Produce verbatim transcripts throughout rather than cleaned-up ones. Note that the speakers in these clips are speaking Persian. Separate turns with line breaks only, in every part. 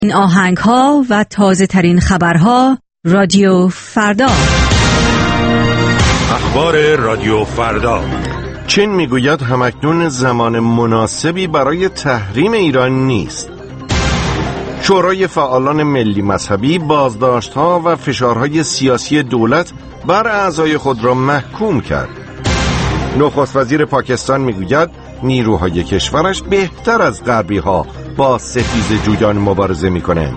این آهنگ ها و تازه ترین خبرها رادیو فردا.
اخبار رادیو فردا.
چین میگوید همکنون زمان مناسبی برای تحریم ایران نیست. شورای فعالان ملی مذهبی بازداشت‌ها و فشارهای سیاسی دولت بر اعضای خود را محکوم کرد. نخست وزیر پاکستان میگوید نیروهای کشورش بهتر از غربی‌ها با ستیز جویان مبارزه میکنند.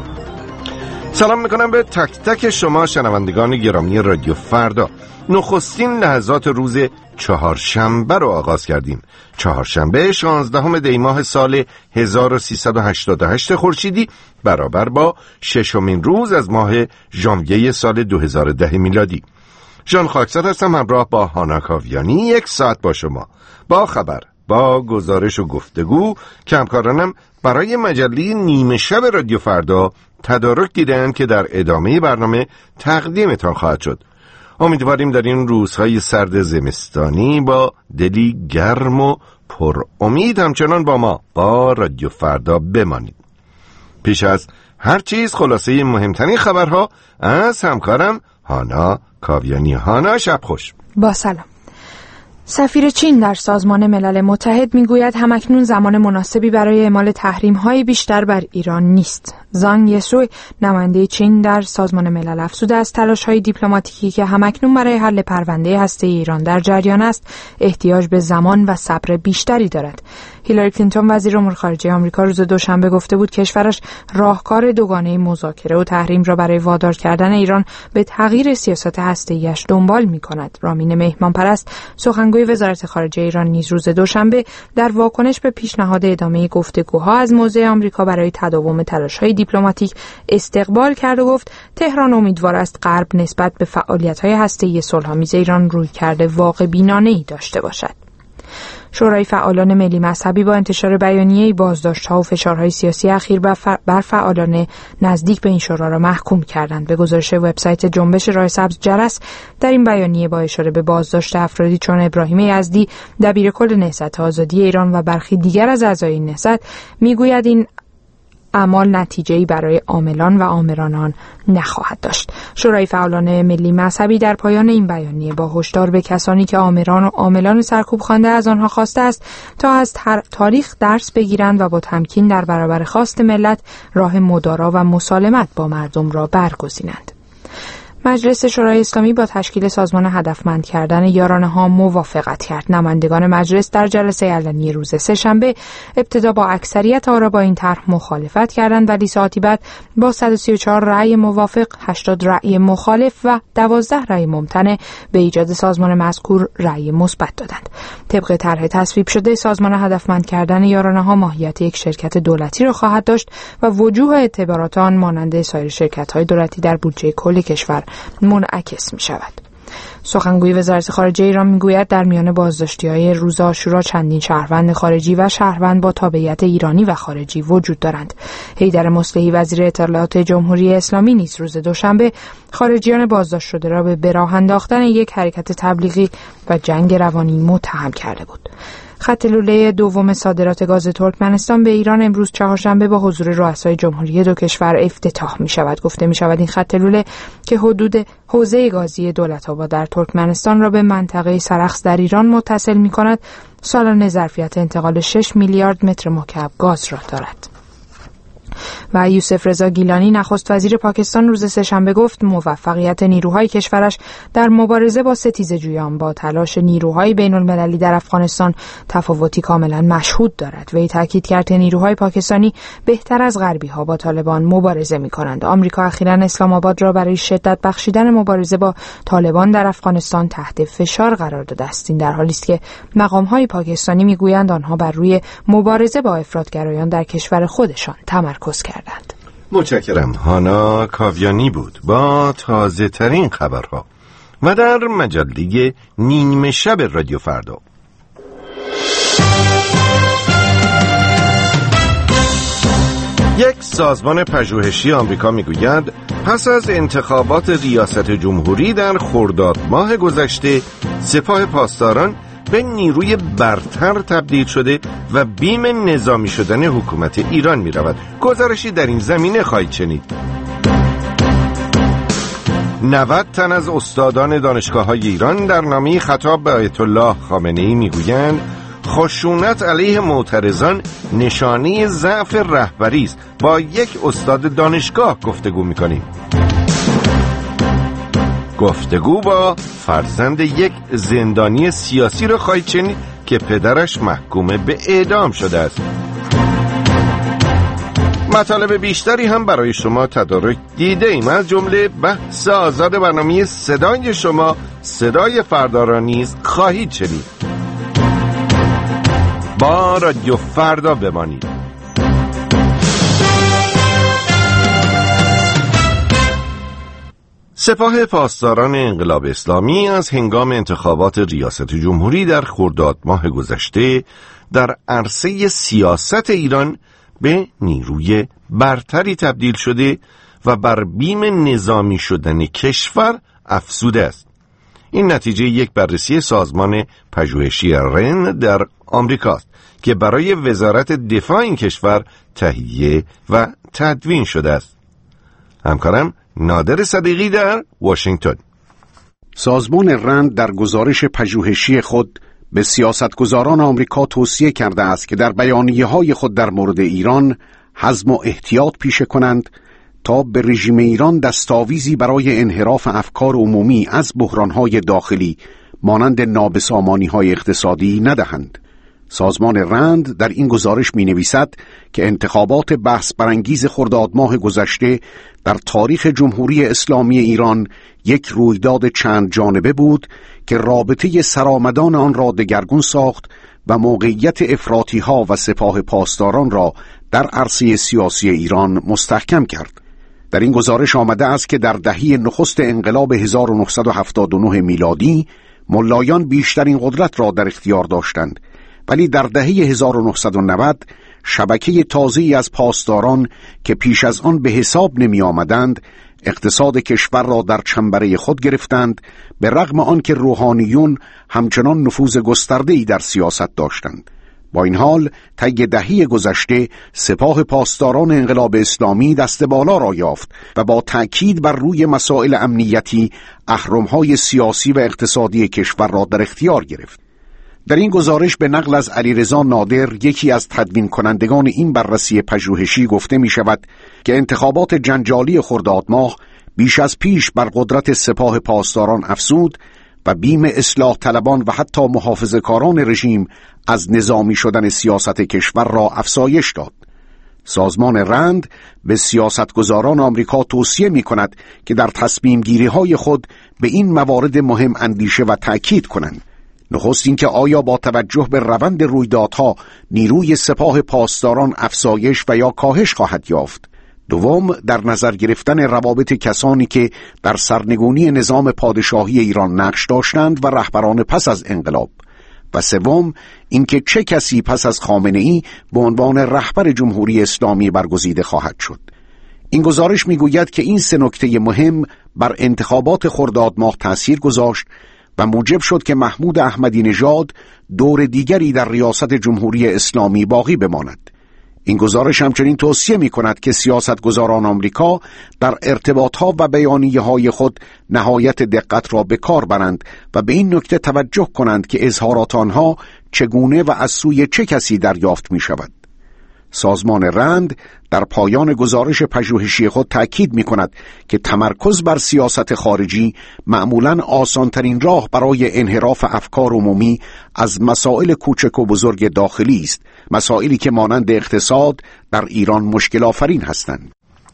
سلام میکنم به تک تک شما شنوندگان گرامی رادیو فردا. نخستین لحظات روز چهارشنبه رو آغاز کردیم. چهارشنبه شانزدهم دی ماه سال هزار و سیصد و هشتاد و هشت خورشیدی برابر با ششمین روز از ماه ژانویه سال دو هزار و ده میلادی. ژان خاکساد هستم، همراه با هانا کاویانی یک ساعت با شما، با خبر، با گزارش و گفتگو. کمکارانم برای مجله نیمه شب رادیو فردا تدارک دیدند که در ادامه برنامه تقدیمتان خواهد شد. امیدواریم در این روزهای سرد زمستانی با دلی گرم و پر امید همچنان با ما با رادیو فردا بمانید. پیش از هر چیز خلاصه مهمترین خبرها از همکارم هانا کاویانی. هانا، شب خوش.
با سلام. سفیر چین در سازمان ملل متحد میگوید همکنون زمان مناسبی برای اعمال تحریم‌های بیشتر بر ایران نیست. زانگ یسوی نماینده چین در سازمان ملل افزوده از تلاش‌های دیپلماتیکی که همکنون برای حل پرونده هسته ایران در جریان است احتیاج به زمان و صبر بیشتری دارد. هیلاری کلینتون وزیر امور خارجه آمریکا روز دوشنبه گفته بود کشورش راهکار دوگانه مذاکره و تحریم را برای وادار کردن ایران به تغییر سیاست هسته‌ایش دنبال می‌کند. رامین مهمانپرست سخنگوی وزارت خارجه ایران نیز روز دوشنبه در واکنش به پیشنهاد ادامه گفتگوها از موضع آمریکا برای تداوم تلاش‌های دیپلماتیک استقبال کرد و گفت تهران امیدوار است غرب نسبت به فعالیت‌های هسته‌ای صلح‌آمیز ایران رویکرد واقع بینانه‌ای داشته باشد. شورای فعالان ملی مذهبی با انتشار بیانیه‌ای بازداشت‌ها و فشارهای سیاسی اخیر بر فعالان نزدیک به این شورا را محکوم کردند. به گزارش وبسایت جنبش راه سبز جرس، در این بیانیه با اشاره به بازداشت افرادی چون ابراهیم یزدی دبیرکل نهضت آزادی ایران و برخی دیگر از اعضای این نهضت، میگوید این اعمال نتیجه‌ای برای عاملان و آمران آن نخواهد داشت. شورای فعالان ملی مذهبی در پایان این بیانیه با هشدار به کسانی که آمران و عاملان سرکوب خوانده از آنها خواسته است تا از تاریخ درس بگیرند و با تمکین در برابر خواست ملت راه مدارا و مسالمت با مردم را برگزینند. مجلس شورای اسلامی با تشکیل سازمان هدفمند کردن یارانه ها موافقت کرد. نمایندگان مجلس در جلسه علنی روز سه‌شنبه ابتدا با اکثریت آرا با این طرح مخالفت کردند ولی ساعتی بعد با صد و سی و چهار رأی موافق، هشتاد رأی مخالف و دوازده رأی ممتنع به ایجاد سازمان مذکور رأی مثبت دادند. طبق طرح تصویب شده سازمان هدفمند کردن یارانه ها ماهیت یک شرکت دولتی را خواهد داشت و وجوه اعتبارات آن مانند سایر شرکت‌های دولتی در بودجه کل کشور منعکس می شود. سخنگوی وزارت خارجه ایران میگوید در میان بازداشتی‌های روز عاشورا چندین شهروند خارجی و شهروند با تابعیت ایرانی و خارجی وجود دارند. حیدر مصلحی وزیر اطلاعات جمهوری اسلامی نیز روز دوشنبه خارجیان بازداشت شده را به راه انداختن یک حرکت تبلیغی و جنگ روانی متهم کرده بود. خط لوله دوم صادرات گاز ترکمنستان به ایران امروز چهارشنبه با حضور رؤسای جمهوری دو کشور افتتاح می شود. گفته می شود این خط لوله که حدود حوزه گازی دولت‌آباد در ترکمنستان را به منطقه سرخس در ایران متصل می کند، سالانه ظرفیت انتقال شش میلیارد متر مکعب گاز را دارد. و یوسف رضا گیلانی نخست وزیر پاکستان روز سه‌شنبه گفت موفقیت نیروهای کشورش در مبارزه با ستیزه جویان با تلاش نیروهای بین المللی در افغانستان تفاوتی کاملا مشهود دارد. وی تاکید کرد که نیروهای پاکستانی بهتر از غربی ها با طالبان مبارزه می کنند. آمریکا اخیراً اسلام آباد را برای شدت بخشیدن مبارزه با طالبان در افغانستان تحت فشار قرار داده است. این در حالی است که مقام‌های پاکستانی میگویند آنها بر روی مبارزه با افراطگرایان در کشور خودشان تمرکز کردند.
متشکرم. هانا کاویانی بود با تازه ترین خبرها و در مجله نیمه شب رادیو فردا. یک سازمان پژوهشی آمریکا میگوید پس از انتخابات ریاست جمهوری در خرداد ماه گذشته سپاه پاسداران به نیروی برتر تبدیل شده و بیم نظامی شدن حکومت ایران می رود. گزارشی در این زمینه خواهید شنید. نود تن از استادان دانشگاه‌های ایران در نامه خطاب به آیت الله خامنه‌ای میگویند خشونت علیه معترضان نشانه ضعف رهبری است. با یک استاد دانشگاه گفتگو می‌کنیم. گفتگو با فرزند یک زندانی سیاسی را خواهید شنید که پدرش محکوم به اعدام شده است. مطالب بیشتری هم برای شما تدارک دیده ایم، از جمله بحث آزاد برنامه صدای شما، صدای فردا را نیز خواهید شنید. با رادیو فردا بمانید. سپاه پاسداران انقلاب اسلامی از هنگام انتخابات ریاست جمهوری در خرداد ماه گذشته در عرصه سیاست ایران به نیروی برتری تبدیل شده و بر بیم نظامی شدن کشور افزوده است. این نتیجه یک بررسی سازمان پژوهشی رند در آمریکاست که برای وزارت دفاع این کشور تهیه و تدوین شده است. همکارم نادر صدیقی در واشنگتن.
سازمان رند در گزارش پژوهشی خود به سیاستگزاران آمریکا توصیه کرده است که در بیانیه‌های خود در مورد ایران حزم و احتیاط پیشه کنند تا به رژیم ایران دستاویزی برای انحراف افکار عمومی از بحران‌های داخلی مانند نابسامانی‌های اقتصادی ندهند. سازمان رند در این گزارش می‌نویسد که انتخابات بحث برانگیز خرداد ماه گذشته در تاریخ جمهوری اسلامی ایران یک رویداد چند جانبه بود که رابطه سرآمدان آن را دگرگون ساخت و موقعیت افراطی‌ها و سپاه پاسداران را در عرصه سیاسی ایران مستحکم کرد. در این گزارش آمده است که در دهه نخست انقلاب هزار و نهصد و هفتاد و نه میلادی ملایان بیشترین قدرت را در اختیار داشتند، ولی در دهه هزار و نهصد و نود شبکه تازه‌ای از پاسداران که پیش از آن به حساب نمی آمدند اقتصاد کشور را در چنبره خود گرفتند، به رغم آنکه روحانیون همچنان نفوذ گسترده‌ای در سیاست داشتند. با این حال طی دهه گذشته سپاه پاسداران انقلاب اسلامی دست بالا را یافت و با تأکید بر روی مسائل امنیتی اهرم‌های سیاسی و اقتصادی کشور را در اختیار گرفت. در این گزارش به نقل از علیرضا نادر، یکی از تدوین کنندگان این بررسی پژوهشی، گفته می شود که انتخابات جنجالی خرداد ماه بیش از پیش بر قدرت سپاه پاسداران افزود و بیم اصلاح طلبان و حتی محافظه‌کاران رژیم از نظامی شدن سیاست کشور را افزایش داد. سازمان رند به سیاستگزاران آمریکا توصیه می کند که در تصمیم گیری های خود به این موارد مهم اندیشه و تأکید کنند. نخست این که آیا با توجه به روند رویدادها نیروی سپاه پاسداران افزایش و یا کاهش خواهد یافت. دوم، در نظر گرفتن روابط کسانی که در سرنگونی نظام پادشاهی ایران نقش داشتند و رهبران پس از انقلاب. و سوم، اینکه چه کسی پس از خامنه‌ای به عنوان رهبر جمهوری اسلامی برگزیده خواهد شد. این گزارش میگوید که این سه نکته مهم بر انتخابات خرداد ماه تأثیر گذاشت و موجب شد که محمود احمدی نژاد دور دیگری در ریاست جمهوری اسلامی باقی بماند. این گزارش همچنین توصیه می کند که سیاستگزاران آمریکا در ارتباطها و بیانیه‌های خود نهایت دقت را به کار برند و به این نکته توجه کنند که اظهارات آنها چگونه و از سوی چه کسی دریافت می شود. سازمان رند در پایان گزارش پژوهشی خود تأکید می کند که تمرکز بر سیاست خارجی معمولاً آسانترین راه برای انحراف افکار عمومی از مسائل کوچک و بزرگ داخلی است، مسائلی که مانند اقتصاد در ایران مشکل آفرین هستند.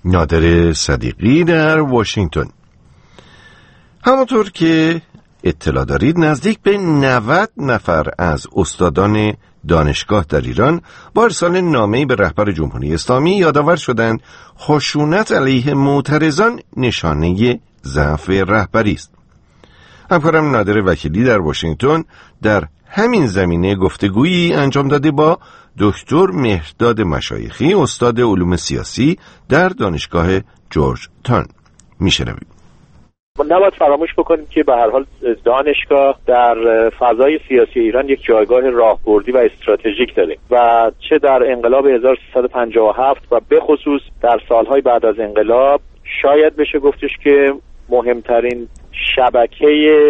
نادر صدیقی در واشنگتن. همونطور که اطلاع دارید نزدیک به نود نفر از استادان دانشگاه در ایران با ارسال نامه‌ای به رهبر جمهوری اسلامی یادآور شدند خشونت علیه معترضان نشانه ضعف رهبری است. همکارم نادر وکیلی در واشنگتن در همین زمینه گفتگویی انجام داده با دکتر مهرداد مشایخی، استاد علوم سیاسی در دانشگاه جورج تاون. میشنویم.
نباید فراموش بکنیم که به هر حال دانشگاه در فضای سیاسی ایران یک جایگاه راهبردی و استراتژیک داره و چه در انقلاب هزار و سیصد و پنجاه و هفت و به خصوص در سالهای بعد از انقلاب شاید بشه گفتش که مهمترین شبکه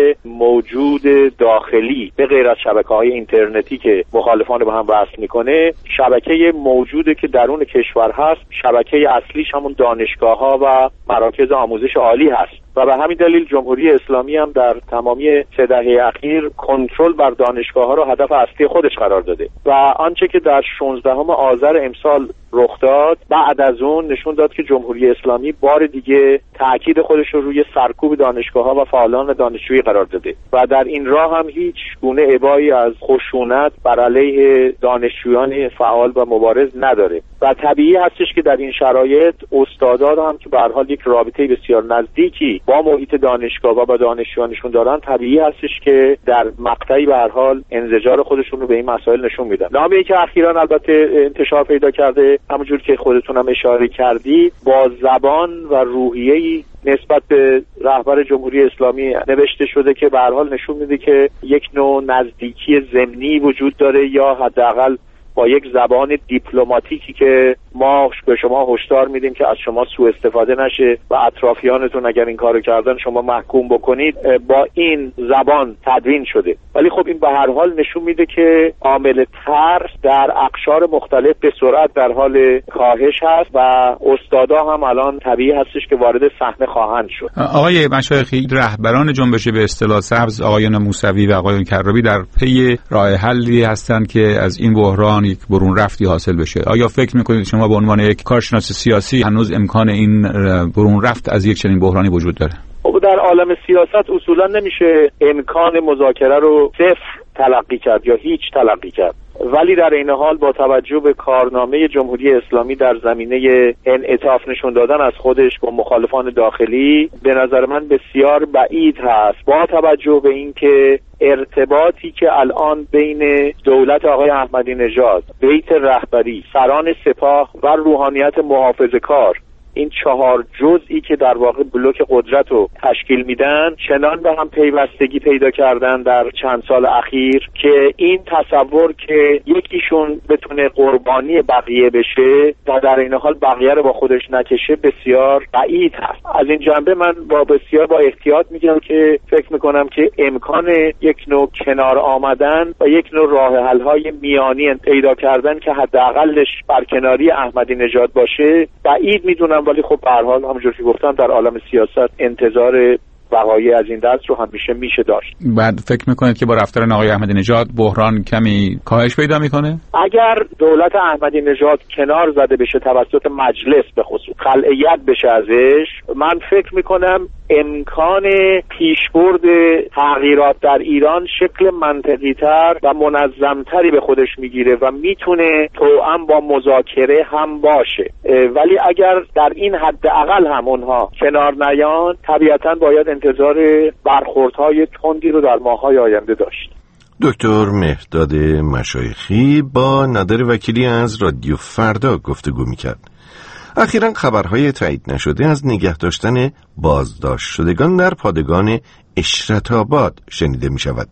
موجود داخلی به غیر از شبکه‌های اینترنتی که مخالفان با هم وصل میکنه، شبکه موجوده که درون کشور هست، شبکه اصلیش همون دانشگاه‌ها و مراکز آموزش عالی هست و به همین دلیل جمهوری اسلامی هم در تمامی سه دهه اخیر کنترل بر دانشگاه‌ها رو هدف اصلی خودش قرار داده و آنچه که در شانزدهم آذر امسال رخ داد بعد از اون نشون داد که جمهوری اسلامی بار دیگه تاکید خودش رو روی سرکوب دانشگاه‌ها و فعالان دانشجویی قرار داده و در این راه هم هیچ گونه ابایی از خشونت بر علیه دانشجویان فعال و مبارز نداره و طبیعی هستش که در این شرایط استادان هم که به هر حال یک رابطه بسیار نزدیکی با محیط دانشگاه و با دانشجویانشون دارن، طبیعی هستش که در مقطعی به هر حال انزجار خودشون رو به این مسائل نشون میدن. نامه‌ای که اخیراً البته انتشار پیدا کرده همونجور که خودتون هم اشاره کردید با زبان و روحیه‌ای نسبت به رهبر جمهوری اسلامی نوشته شده که به هر حال نشون میده که یک نوع نزدیکی ضمنی وجود داره یا حداقل با یک زبان دیپلماتیکی که ما به شما هشدار میدیم که از شما سوء استفاده نشه و اطرافیانتون اگر این کارو کردن شما محکوم بکنید، با این زبان تدوین شده. ولی خب این به هر حال نشون میده که عامل ترس در اقشار مختلف به سرعت در حال کاهش هست و استادا هم الان طبیعی هستش که وارد صحنه خواهند شد.
آقای مشایخی، رهبران جنبش به اصطلاح سبز آقایان موسوی و آقایان کرابی در پی راه حلی هستند که از این بحران یک برون رفتی حاصل بشه. آیا فکر میکنید شما به عنوان یک کارشناس سیاسی هنوز امکان این برون رفت از یک چنین بحرانی وجود داره؟
خب در عالم سیاست اصولا نمیشه امکان مذاکره رو صفر تلقی کرد یا هیچ تلقی کرد، ولی در این حال با توجه به کارنامه جمهوری اسلامی در زمینه انعطاف نشون دادن از خودش با مخالفان داخلی به نظر من بسیار بعید هست، با توجه به اینکه ارتباطی که الان بین دولت آقای احمدی نژاد، بیت رهبری، سران سپاه و روحانیت محافظه‌کار، این چهار جزئی که در واقع بلوک قدرت رو تشکیل میدن چنان به هم پیوستگی پیدا کردن در چند سال اخیر که این تصور که یکیشون بتونه قربانی بقیه بشه و در این حال بقیه رو با خودش نکشه بسیار بعید هست. از این جنبه من با بسیار با احتیاط میگم که فکر میکنم که امکان یک نوع کنار آمدن و یک نوع راه حل های میانی پیدا کردن که حداقلش برکناری احمدی نژاد باشه بعید میدونم، ولی خب به هر حال همونجوری که گفتم در عالم سیاست انتظار وقایع از این دست رو همیشه میشه داشت.
بعد فکر میکنید که با رفتن آقای احمدی نژاد بحران کمی کاهش پیدا میکنه؟
اگر دولت احمدی نژاد کنار زده بشه توسط مجلس به خصوص خلعیت بشه ازش، من فکر میکنم امکان پیشبرد تغییرات در ایران شکل منطقی تر و منظم تری به خودش میگیره و میتونه توأم با مذاکره هم باشه، ولی اگر در این حد اقل هم اونها کنار نیان طبیعتاً باید انتظار برخوردهای تندی رو در ماه‌های آینده داشت.
دکتر مهرداد مشایخی با نادر وکیلی از رادیو فردا گفتگو میکرد. اخیراً خبرهای تایید نشده از نگه داشتن بازداشت شدگان در پادگان اشرت آباد شنیده می شود.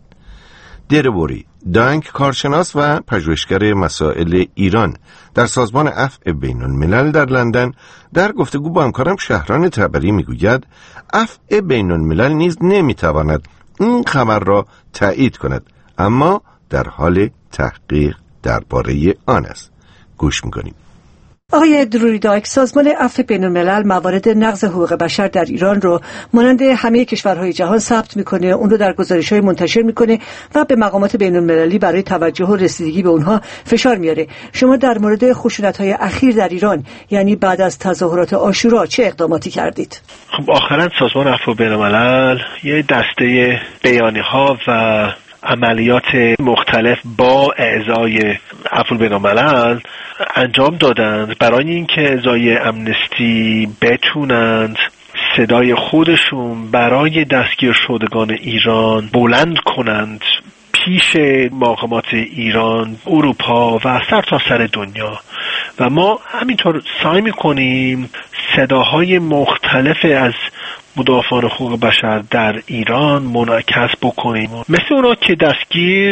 دربوری دانک کارشناس و پژوهشگر مسائل ایران در سازمان عفو بین الملل در لندن در گفتگو با همکارم شهران تبری می گوید عفو بین الملل نیز نمی تواند این خبر را تایید کند، اما در حال تحقیق درباره آن است. گوش می کنیم.
آقای دروریداک، سازمان عفو بین‌الملل موارد نقض حقوق بشر در ایران رو مانند همه کشورهای جهان ثبت میکنه، اون رو در گزارش‌های منتشر میکنه و به مقامات بین‌المللی برای توجه و رسیدگی به اونها فشار میاره. شما در مورد خشونت‌های اخیر در ایران، یعنی بعد از تظاهرات عاشورا، چه اقداماتی کردید؟
خب آخرا سازمان عفو بین‌الملل یه دسته بیانیه‌ها و عملیات مختلف با اعضای عفو بین‌الملل انجام دادند برای اینکه اعضای امنستی بتونند صدای خودشون برای دستگیر شدگان ایران بلند کنند پیش مقامات ایران، اروپا و سرتاسر دنیا. و ما همینطور سعی می‌کنیم صداهای مختلف از مدافعان حقوق بشر در ایران منعکس بکنیم، مثل اونا که دستگیر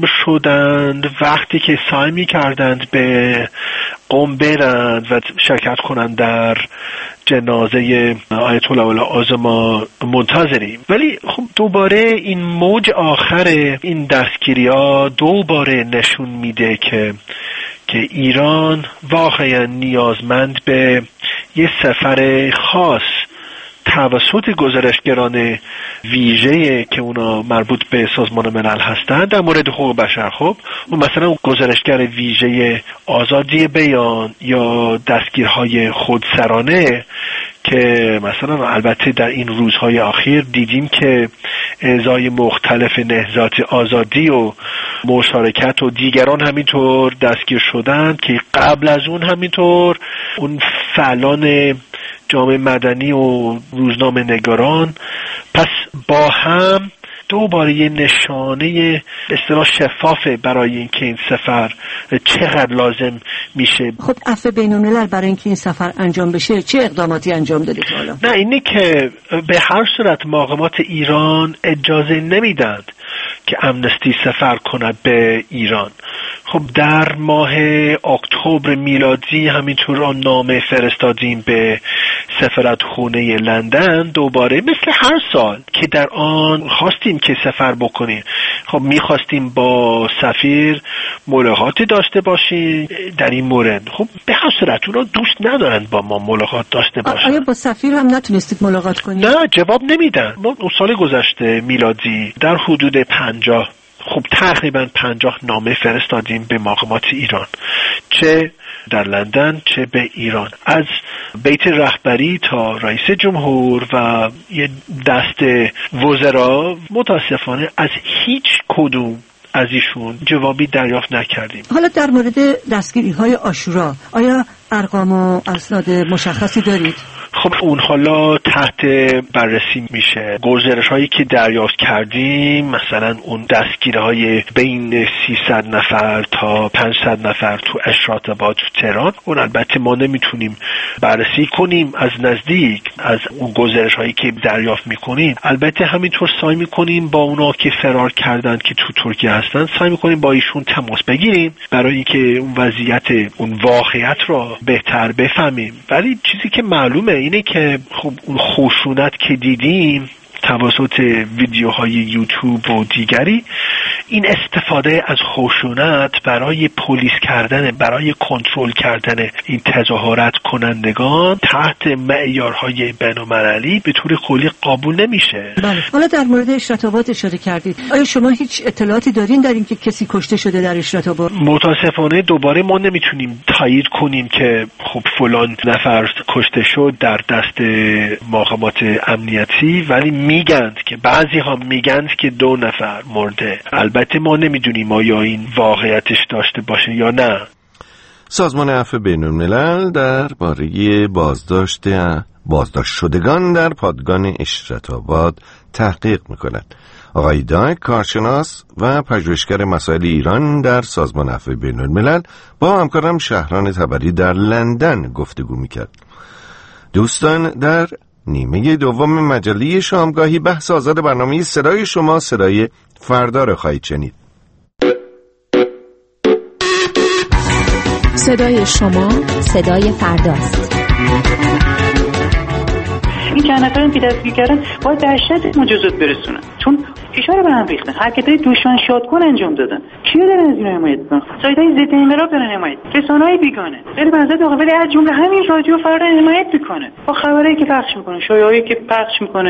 شدند وقتی که سعی می‌کردند به قم برند و شرکت کنند در جنازه آیت الله آزما منتظریم. ولی خب دوباره این موج آخر این دستگیری‌ها دوباره نشون میده که که ایران واقعا نیازمند به یه سفر خاص توسط گزارشگران ویژه که اونا مربوط به سازمان ملل هستند در مورد حقوق بشر. خب مثلا گزارشگر ویژه آزادی بیان یا دستگیرهای خودسرانه که مثلا البته در این روزهای اخیر دیدیم که اعضای مختلف نهضات آزادی و مشارکت و دیگران همینطور دستگیر شدند که قبل از اون همینطور اون فعالان جامعه مدنی و روزنامه نگاران. پس با هم دوباره یه نشانه اصطلاح شفافه برای اینکه این سفر چقدر لازم میشه.
خب عفو بین‌الملل برای اینکه این سفر انجام بشه چه اقداماتی انجام دادید حالا؟
نه اینی که به هر صورت مقامات ایران اجازه نمیدند که امنستی سفر کند به ایران. خب در ماه اکتبر میلادی همینطور آن نامه فرستادیم به سفارتخانه لندن، دوباره مثل هر سال که در آن خواستیم که سفر بکنیم. خب میخواستیم با سفیر ملاقات داشته باشیم در این مورد. خب به هر صورت اونا دوست ندارند با ما ملاقات داشته باشن.
آیا با سفیر هم نتونستید ملاقات کنید؟
نه جواب نمیدن. ما سال گذشته میلادی در حدود پنجاه خب تقریبا پنجاه نامه فرستادیم به مقامات ایران، چه در لندن چه به ایران، از بیت رهبری تا رئیس جمهور و یه دست وزرا. متاسفانه از هیچ کدوم از ایشون جوابی دریافت نکردیم.
حالا در مورد دستگیری های عاشورا آیا ارقام و اسناد مشخصی دارید؟
خب اون حالا تحت بررسی میشه. گزارش هایی که دریافت کردیم مثلا اون دستگیری های بین سیصد نفر تا پانصد نفر تو اشرات آباد تو تهران، اون البته ما نمیتونیم بررسی کنیم از نزدیک از اون گزارش هایی که دریافت میکنیم. البته همینطور سعی میکنیم با اونا که فرار کردند که تو ترکیه هستن سعی میکنیم با ایشون تماس بگیریم برای اینکه اون وضعیت اون واقعیت رو بهتر بفهمیم. ولی چیزی که معلومه اینه که خب اون خشونت که دیدیم توسط ویدیوهای یوتیوب و دیگری، این استفاده از خشونت برای پلیس کردن، برای کنترل کردن این تظاهرات کنندگان تحت معیارهای بین‌المللی به طور کلی قبول نمیشه.
بله. حالا در مورد اشرت آباد اشاره کردید، آیا شما هیچ اطلاعاتی دارین در اینکه کسی کشته شده در اشرت آباد؟
متاسفانه دوباره ما نمیتونیم تایید کنیم که خب فلان نفر کشته شد در دست مقامات امنیتی، ولی میگند که بعضی ها میگند که دو نفر مرده. البته ما نمیدونیم آیا این واقعیتش داشته باشه یا نه.
سازمان عفو بین‌الملل در باره بازداشت بازداشت شدگان در پادگان اشرت آباد تحقیق میکند. آقای دایک، کارشناس و پژوهشگر مسائل ایران در سازمان عفو بین‌الملل، با همکارم شهران تبری در لندن گفتگو میکرد. دوستان، در نیمه دوم مجله شامگاهی بحث آزاد برنامه صدای شما صدای فردا را خواهید شنید.
صدای شما صدای فرداست.
این چند نفرم که دستگیر کردن باید به اشد مجازات برسونن، چون فشار به هم ریختن، حرکت‌های دشمن شادکن انجام دادن. کیا دارن از اینا حمایت می‌کنن؟ سایت‌های ضد انقلاب دارن حمایت، رسانه‌های بیگانه، غیر منظر واقعا، ولی از جمله همین رادیو فردا حمایت می‌کنه با خبرایی که پخش می‌کنه، شایعه‌ای که پخش می‌کنه.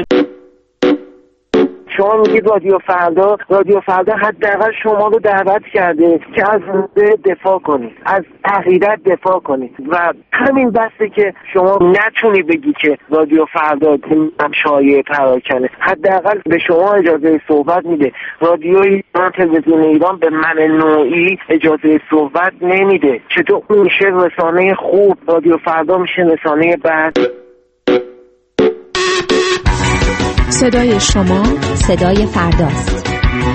شما میگید رادیو فردا، رادیو فردا حداقل شما رو دعوت کرده که از موضوع دفاع کنید، از تحریرات دفاع کنید و همین بسته که شما نتونی بگی که رادیو فردا هم شایعه پراکنه. حداقل به شما اجازه صحبت میده. رادیو ایران، تلویزیون ایران به من نوعی اجازه صحبت نمیده. چطور اون میشه رسانه خوب؟ رادیو فردا میشه رسانه بد.
صدای شما صدای فرداست.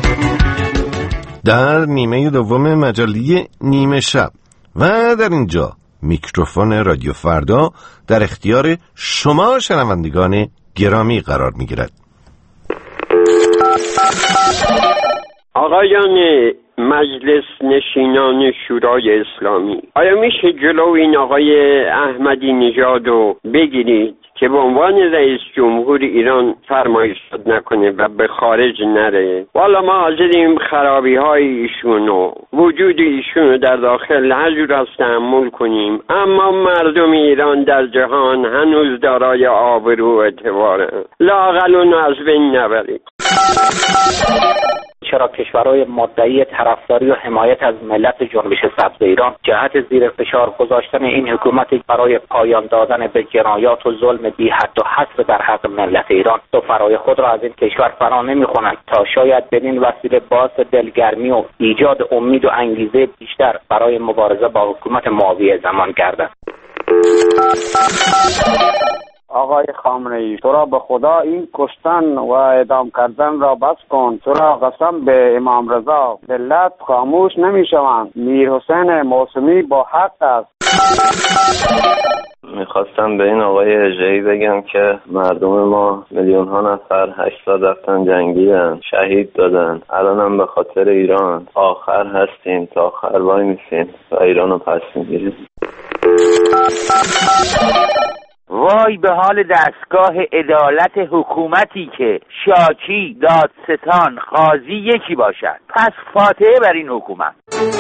در نیمه دوم مجله نیمه شب و در اینجا میکروفون رادیو فردا در اختیار شما شنوندگان گرامی قرار میگیرد.
آقایان مجلس نشینان شورای اسلامی، آیا میشه جلو این آقای احمدی نژاد رو بگیرید که به عنوان رئیس جمهور ایران فرمایشات نکنه و به خارج نره؟ والا ما حاضریم خرابی های ایشون و وجود ایشون رو در داخل هر جور از تحمل کنیم، اما مردم ایران در جهان هنوز دارای آبرو و اعتبارن، لااقل اون از بین نبریم.
چرا کشورهای مدعی طرفداری و حمایت از ملت جنبش سبز ایران جهت زیر فشار گذاشتن این حکومت برای پایان دادن به جنایات و ظلم بی حد و حصر در حق ملت ایران سفرای خود را از این کشور فرا نمی‌خوانند تا شاید بدین وسیله باعث دلگرمی و ایجاد امید و انگیزه بیشتر برای مبارزه با حکومت ماوی زمان گردد.
آقای خامنه‌ای، تو را به خدا این کشتن و اعدام کردن را بس کن. تو را قسم به امام رضا ملت خاموش نمی‌شوند. میر حسین موسمی با حق است.
میخواستم به این آقای اژه‌ای بگم که مردم ما میلیون ها نفر هشت سال رفتن جنگیدن، شهید دادن، الانم به خاطر ایران آخر هستیم، تا آخر وای میسیم و ایران رو پس میگیریم.
وای به حال دستگاه عدالت حکومتی که شاکی، دادستان، قاضی یکی باشد. پس فاتحه بر این حکومت.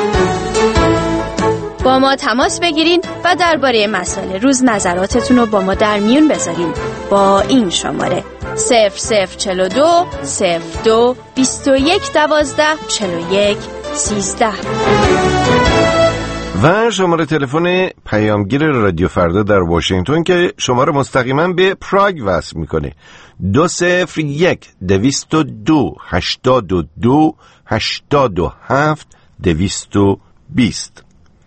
با ما تماس بگیرین و درباره مسائل روز نظراتتون رو با ما در میون بذارین با این شماره صفر صفر چهل و دو صفر دو بیست و یک دوازده چهل و یک سیزده
و شماره تلفن پیامگیر رادیو فردا در واشنگتن که شما رو مستقیما به پراگ وصل میکنه دو صفر یک دویست و دو هشتاد و دو هشتاد و هفت دویست و بیست.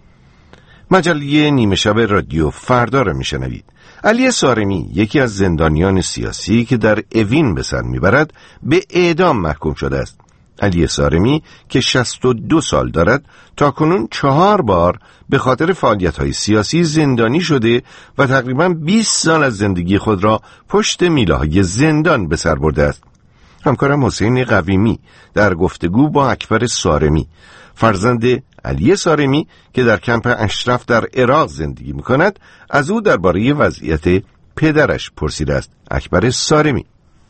مجله نیمه شب رادیو فردا رو میشنوید. علی سارمی، یکی از زندانیان سیاسی که در اوین به سر میبرد، به اعدام محکوم شده است. علی سارمی که شصت و دو سال دارد تا کنون چهار بار به خاطر فعالیت‌های سیاسی زندانی شده و تقریباً بیست سال از زندگی خود را پشت میله‌های زندان به سر برده است. همکارم حسین قویمی در گفتگو با اکبر سارمی، فرزند علی سارمی که در کمپ اشرف در عراق زندگی می‌کند، از او درباره وضعیت پدرش پرسیده است. اکبر سارمی: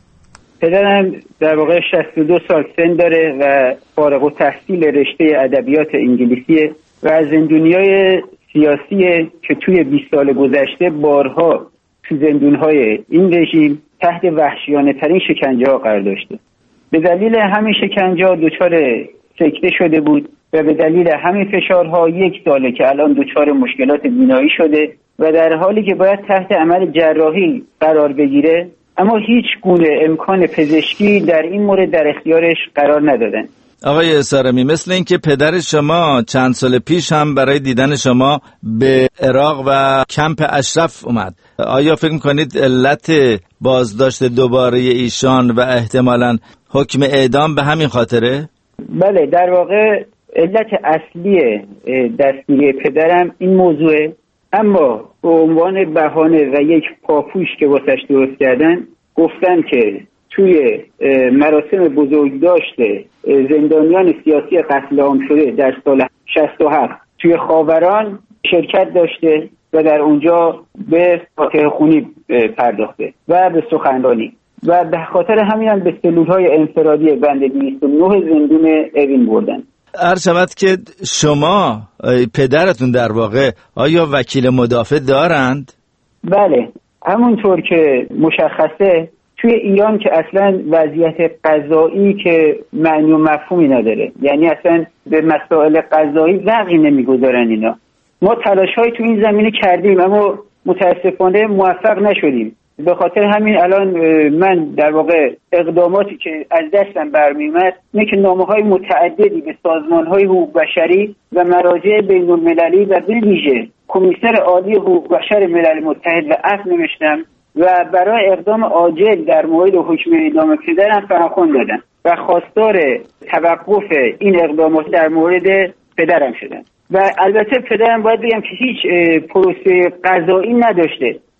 پدرم در واقع شصت و دو سال سن داره و فارغ التحصیل رشته ادبیات انگلیسیه و از زندانیای سیاسی که توی بیست سال گذشته بارها تو زندانهای این رژیم تحت وحشیانه ترین شکنجه ها قرار داشته. به دلیل همین شکنجه ها دچار سکته شده بود و به دلیل همین فشارها یک ساله که الان دچار مشکلات بینایی شده و در حالی که باید تحت عمل جراحی قرار بگیره، اما هیچ گونه امکان پزشکی در این مورد در اختیارش قرار ندادن.
آقای سارمی، مثل این که پدر شما چند سال پیش هم برای دیدن شما به عراق و کمپ اشرف اومد. آیا فکر میکنید علت بازداشت دوباره ایشان و احتمالاً حکم اعدام به همین خاطره؟
بله، در واقع علت اصلی دستگیری پدرم این موضوعه، اما به عنوان بهانه و یک پاپوش که واسش درست کردن گفتن که توی مراسم بزرگداشت زندانیان سیاسی قتل عام شده در سال شصت و هفت توی خاوران شرکت داشته و در اونجا به فاتحه خونی پرداخته و به سخنرانی و به خاطر همین هم به سلولهای انفرادی بند دویست و نه زندون اوین بردن.
عرض شود که شما پدرتون در واقع آیا وکیل مدافع دارند؟
بله، همونطور که مشخصه توی ایران که اصلا وضعیت قضایی که معنی و مفهومی نداره، یعنی اصلا به مسائل قضایی وقعی نمیگذارن اینا. ما تلاش‌های تو این زمینه کردیم اما متاسفانه موفق نشدیم. به خاطر همین الان من در واقع اقداماتی که از دستم برمی‌آمد اینه که نامه‌های متعددی به سازمان‌های حقوق بشری و مراجع بین‌المللی و به ویژه کمیسر عالی حقوق بشر ملل متحد و عفو نوشتم و برای اقدام عاجل در مورد حکم اعدام پدرم فراخوان دادم و خواستار توقف این اقدامات در مورد پدرم شدم. و البته پدرم باید بگم که هیچ پروسه قضایی نداشته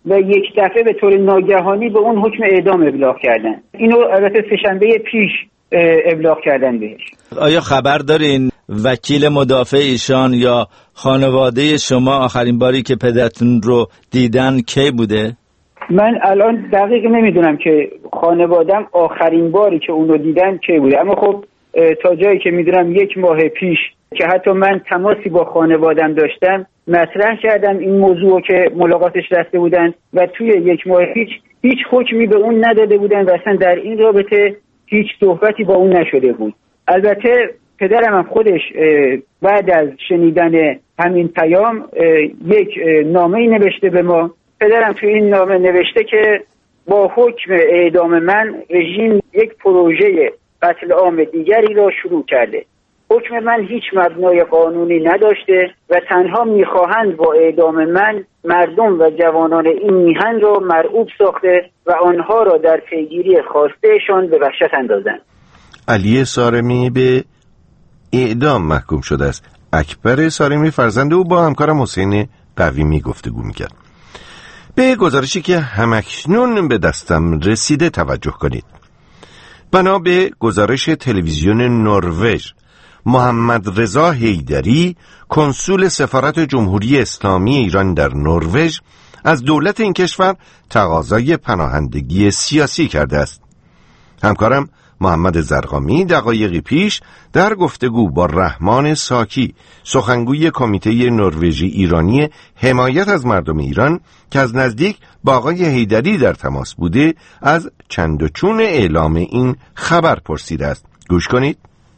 و یک دفعه به طور ناگهانی به اون حکم اعدام ابلاغ کردن. اینو البته سه‌شنبه پیش ابلاغ کردن بهش.
آیا خبر دارین وکیل مدافع ایشان یا خانواده شما آخرین باری که پدرتون رو دیدن کی بوده؟
من الان دقیق نمیدونم که خانوادم آخرین باری که اون رو دیدن کی بوده، اما خب تا جایی که میدونم یک ماه پیش که حتی من تماسی با خانوادم داشتم مطرح کردم این موضوع که ملاقاتش رفته بودن و توی یک ماه پیش هیچ حکمی به اون نداده بودن و اصلا در این رابطه هیچ صحبتی با اون نشده بود. البته پدرم هم خودش بعد از شنیدن همین پیام یک نامه‌ای نوشته به ما. پدرم توی این نامه نوشته که با حکم اعدام من رژیم یک پروژه قتل عام دیگری را شروع کرده. حکم من هیچ مبنای قانونی نداشته و تنها میخواهند با اعدام من مردم و جوانان این میهن را مرعوب ساخته و آنها را در پیگیری خواستهشان به وحشت اندازند.
علی سارمی به اعدام محکوم شده است. اکبر سارمی فرزند او با همکارم حسین قویمی گفتگو میکرد. به گزارشی که همکنون به دستم رسیده توجه کنید. بنا به گزارش تلویزیون نروژ، محمد رضا حیدری کنسول سفارت جمهوری اسلامی ایران در نروژ از دولت این کشور تقاضای پناهندگی سیاسی کرده است. همکارم محمد زرقامی دقایقی پیش در گفتگو با رحمان ساکی، سخنگوی کمیته نروژی ایرانی حمایت از مردم ایران که از نزدیک با آقای حیدری در تماس بوده، از چند و چون اعلام این خبر پرسیده است. گوش کنید.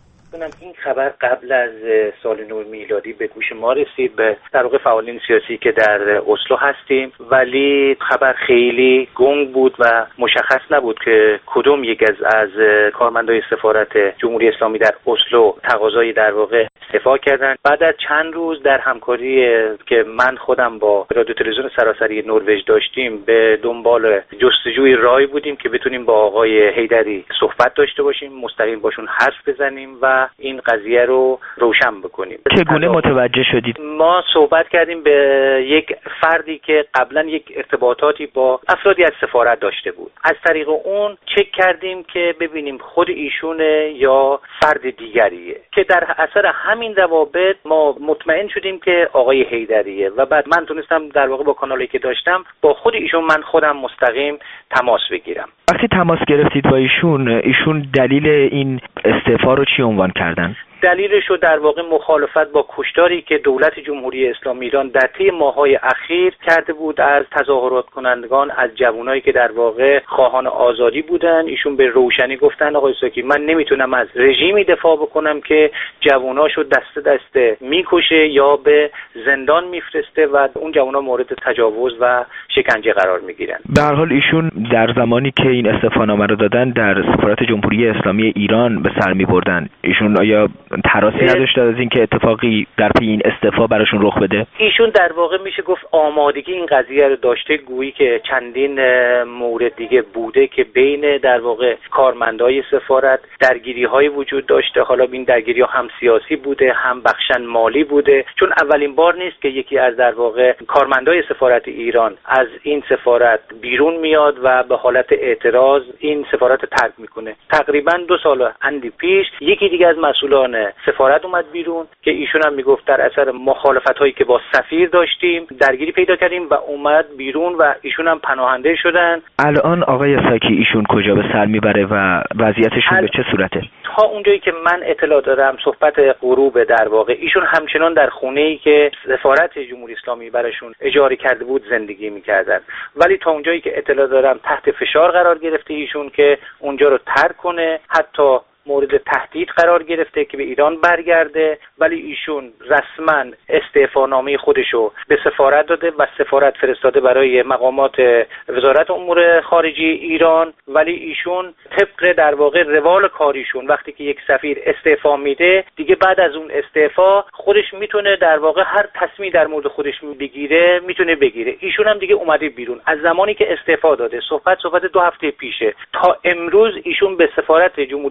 این خبر قبل از سال نو میلادی به گوش ما رسید، به در واقع فعالین سیاسی که در اسلو هستیم، ولی خبر خیلی گنگ بود و مشخص نبود که کدوم یک از از کارمندای سفارت جمهوری اسلامی در اسلو تقاضای در واقع استعفا کردن. بعد از چند روز در همکاری که من خودم با رادیو تلویزیون سراسری نروژ داشتیم به دنبال جستجوی راهی بودیم که بتونیم با آقای حیدری صحبت داشته باشیم، مستقیم باشون حرف بزنیم و این قضیه رو روشن بکنیم.
چگونه متوجه شدید؟
ما صحبت کردیم به یک فردی که قبلا یک ارتباطاتی با افرادی از سفارت داشته بود. از طریق اون چک کردیم که ببینیم خود ایشونه یا فرد دیگریه، که در اثر همین روابط ما مطمئن شدیم که آقای حیدریه و بعد من تونستم در واقع با کانالی که داشتم با خود ایشون من خودم مستقیم تماس بگیرم.
وقتی تماس گرفتید با ایشون، ایشون دلیل این استعفا رو چی عنوان کردن؟
دلیلش رو در واقع مخالفت با کشتاری که دولت جمهوری اسلامی ایران در طی ماه‌های اخیر کرده بود از تظاهرات کنندگان، از جوانایی که در واقع خواهان آزادی بودن. ایشون به روشنی گفتن آقای ساکی من نمیتونم از رژیمی دفاع بکنم که جواناشو دست دست میکشه یا به زندان میفرسته و اون جوانا مورد تجاوز و شکنجه قرار میگیرن.
به هر حال ایشون در زمانی که این استعفانامه رو دادن در سفارت جمهوری اسلامی ایران به سر میبردن، ایشون آیا تراسی نداشته از اینکه اتفاقی در پی این استعفا براشون رخ بده؟
ایشون در واقع میشه گفت آمادگی این قضیه رو داشته، گویی که چندین مورد دیگه بوده که بین در واقع کارمندای سفارت درگیری های وجود داشته. حالا این درگیری ها هم سیاسی بوده هم بخشن مالی بوده، چون اولین بار نیست که یکی از در واقع کارمندای سفارت ایران از این سفارت بیرون میاد و به حالت اعتراض این سفارت ترک میکنه. تقریبا دو سال اندی پیش یکی دیگه از مسئولان سفارت اومد بیرون که ایشون هم میگفت در اثر مخالفت هایی که با سفیر داشتیم درگیری پیدا کردیم و اومد بیرون و ایشون هم پناهنده شدن.
الان آقای ساکی ایشون کجا به سر میبره و وضعیتشون به چه صورته؟
تا اونجایی که من اطلاع دارم صحبت غروب در واقع ایشون همچنان در خونه‌ای که سفارت جمهوری اسلامی براشون اجاره کرده بود زندگی میکردن، ولی تا اونجایی که اطلاع دارم تحت فشار قرار گرفته ایشون که اونجا رو ترک کنه، حتی مورد تهدید قرار گرفته که به ایران برگرده، ولی ایشون رسما استعفانامه خودشو به سفارت داده و سفارت فرستاده برای مقامات وزارت امور خارجه ایران، ولی ایشون طبق در واقع روال کاریشون وقتی که یک سفیر استعفا میده دیگه بعد از اون استعفا خودش میتونه در واقع هر تصمیمی در مورد خودش بگیره میتونه بگیره. ایشون هم دیگه اومده بیرون. از زمانی که استعفا داده صحبت صحبت دو هفته پیشه تا امروز ایشون به سفارت جمهوری اسلامی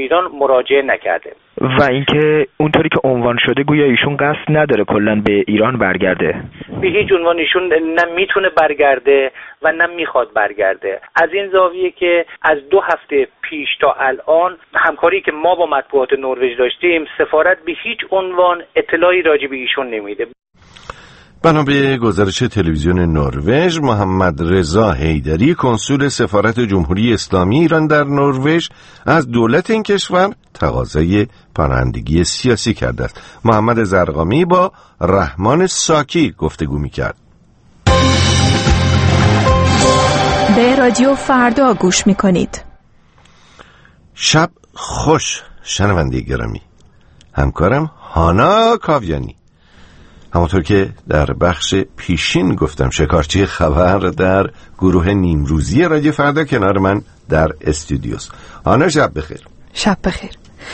ایران مراجعه نکرده.
و اینکه اونطوری که عنوان شده گویا ایشون قصد نداره کلا به ایران برگرده.
به هیچ عنوان ایشون نه میتونه برگرده و نه میخواد برگرده. از این زاویه که از دو هفته پیش تا الان همکاری که ما با مطبوعات نروژ داشتیم، سفارت به هیچ عنوان اطلاعی راجع به ایشون نمیده.
بنا به گزارش تلویزیون نروژ، محمد رضا حیدری کنسول سفارت جمهوری اسلامی ایران در نروژ از دولت این کشور تقاضای پناهندگی سیاسی کرده است. محمد زرقامی با رحمان ساکی گفتگو می‌کرد.
به رادیو فردا گوش می‌کنید.
شب خوش شنونده گرامی. همکارم هانا کاویانی، همونطور که در بخش پیشین گفتم، شکارچی خبر در گروه نیمروزی رادیو فردا کنار من در استودیوس. آنا شب بخیر.
شب بخیر.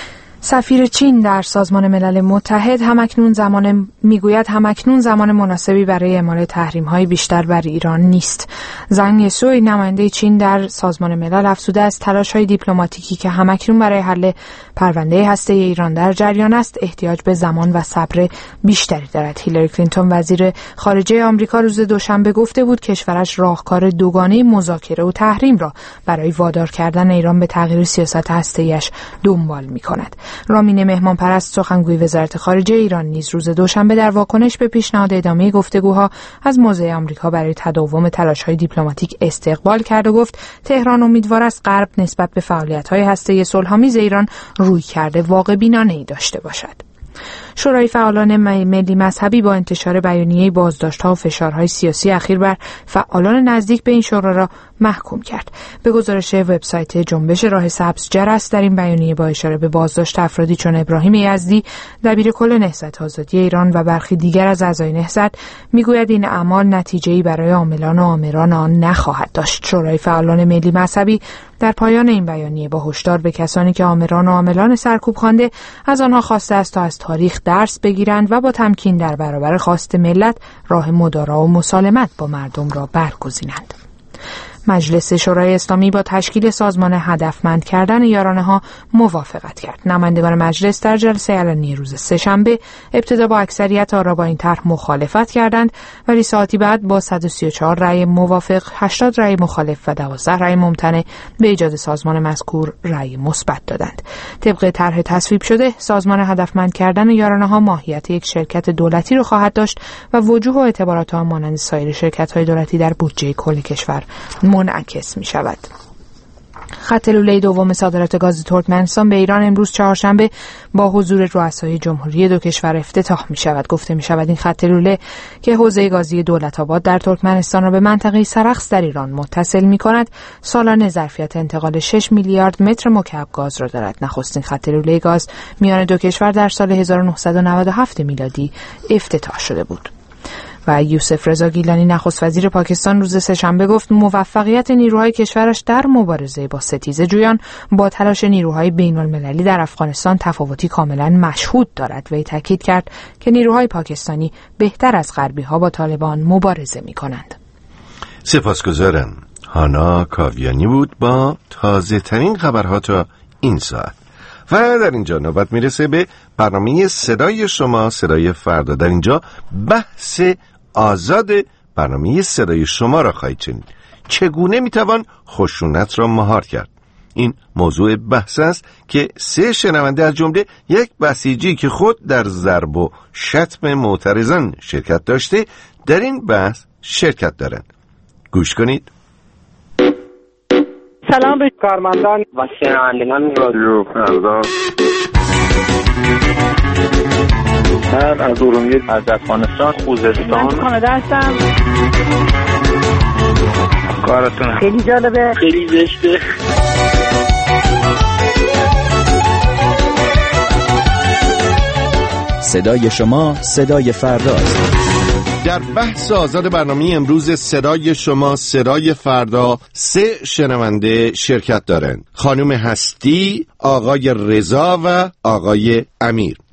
سفیر چین در سازمان ملل متحد همکنون زمان میگوید همکنون زمان مناسبی برای اعمال تحریم‌های بیشتر بر ایران نیست. زنگ یسوی نماینده چین در سازمان ملل افزوده از تلاش‌های دیپلماتیکی که همکنون برای حل پرونده هسته‌ای ایران در جریان است، احتیاج به زمان و صبر بیشتری دارد. هیلاری کلینتون وزیر خارجه آمریکا روز دوشنبه گفته بود کشورش راهکار دوگانه مذاکره و تحریم را برای وادار کردن ایران به تغییر سیاست هسته‌ایش دنبال می‌کند. رامین مهمان پرست سخنگوی وزارت خارجه ایران نیز روز دوشنبه در واکنش به پیشنهاد ادامه گفتگوها از موضع آمریکا برای تداوم تلاش‌های دیپلماتیک استقبال کرد و گفت تهران امیدوار است غرب نسبت به فعالیت‌های هسته‌ای صلح‌آمیز ایران روی کرده واقع بینانه‌ای داشته باشد. شورای فعالان ملی مذهبی با انتشار بیانیه بازداشت‌ها و فشارهای سیاسی اخیر بر فعالان نزدیک به این شورا را محکوم کرد. به گزارش وبسایت جنبش راه سبز جرس، در این بیانیه با اشاره به بازداشت افرادی چون ابراهیم یزدی دبیر کل نهضت آزادی ایران و برخی دیگر از اعضای نهضت میگوید این اعمال نتیجه‌ای برای عاملان و آمران آن نخواهد داشت. شورای فعالان ملی مذهبی در پایان این بیانیه با هشدار به کسانی که آمران و عاملان سرکوب خوانده از آنها خواسته است تا از تاریخ درس بگیرند و با تمکین در برابر خواست ملت راه مدارا و مسالمت با مردم را برگزینند. مجلس شورای اسلامی با تشکیل سازمان هدفمند کردن یارانه‌ها موافقت کرد. نمایندگان مجلس در جلسه علنی روز سه‌شنبه ابتدا با اکثریت آرا با این طرح مخالفت کردند ولی ساعتی بعد با صد و سی و چهار رأی موافق، هشتاد رأی مخالف و دوازده رأی ممتنع به ایجاد سازمان مذکور رأی مثبت دادند. طبق طرح تصویب شده، سازمان هدفمند کردن یارانه‌ها ماهیت یک شرکت دولتی را خواهد داشت و وجوه و اعتبارات آن مانند سایر شرکت‌های دولتی در بودجه کل کشور منعکس می شود. خط لوله دوم صادرات گاز ترکمنستان به ایران امروز چهارشنبه با حضور رؤسای جمهوری دو کشور افتتاح می شود. گفته می شود این خط لوله که حوزه گازی دولت‌آباد در ترکمنستان را به منطقه سرخس در ایران متصل می کند، سالانه ظرفیت انتقال شش میلیارد متر مکعب گاز را دارد. نخستین خط لوله گاز میان دو کشور در سال هزار و نهصد و نود و هفت میلادی افتتاح شده بود. و یوسف رضا گیلانی نخست وزیر پاکستان روز سه‌شنبه گفت موفقیت نیروهای کشورش در مبارزه با ستیزه جویان با تلاش نیروهای بین‌المللی در افغانستان تفاوتی کاملا مشهود دارد. وی تاکید کرد که نیروهای پاکستانی بهتر از غربی‌ها با طالبان مبارزه می‌کنند.
سپاسگزارم. هانا کاویانی بود با تازه ترین خبرها تا این ساعت. و در اینجا نوبت میرسه به برنامه صدای شما صدای فردا. در اینجا بحث آزاد برنامه صدای شما را خواهید شنید. چگونه میتوان خشونت را مهار کرد؟ این موضوع بحث است که سه شنونده از جمله یک بسیجی که خود در ضرب و شتم معترضان شرکت داشته در این بحث شرکت دارند. گوش کنید.
سلام به کارمندان و شنوندگان رادیو فردا.
من از ارومیه، از افغانستان، خوزستان،
من کانادا هستم.
کارتون
خیلی جالبه،
خیلی زشته.
صدای شما صدای فرداست.
در بحث آزاد برنامه امروز صدای شما صدای فردا سه شنونده شرکت دارند. خانم هستی، آقای رضا و آقای امیر.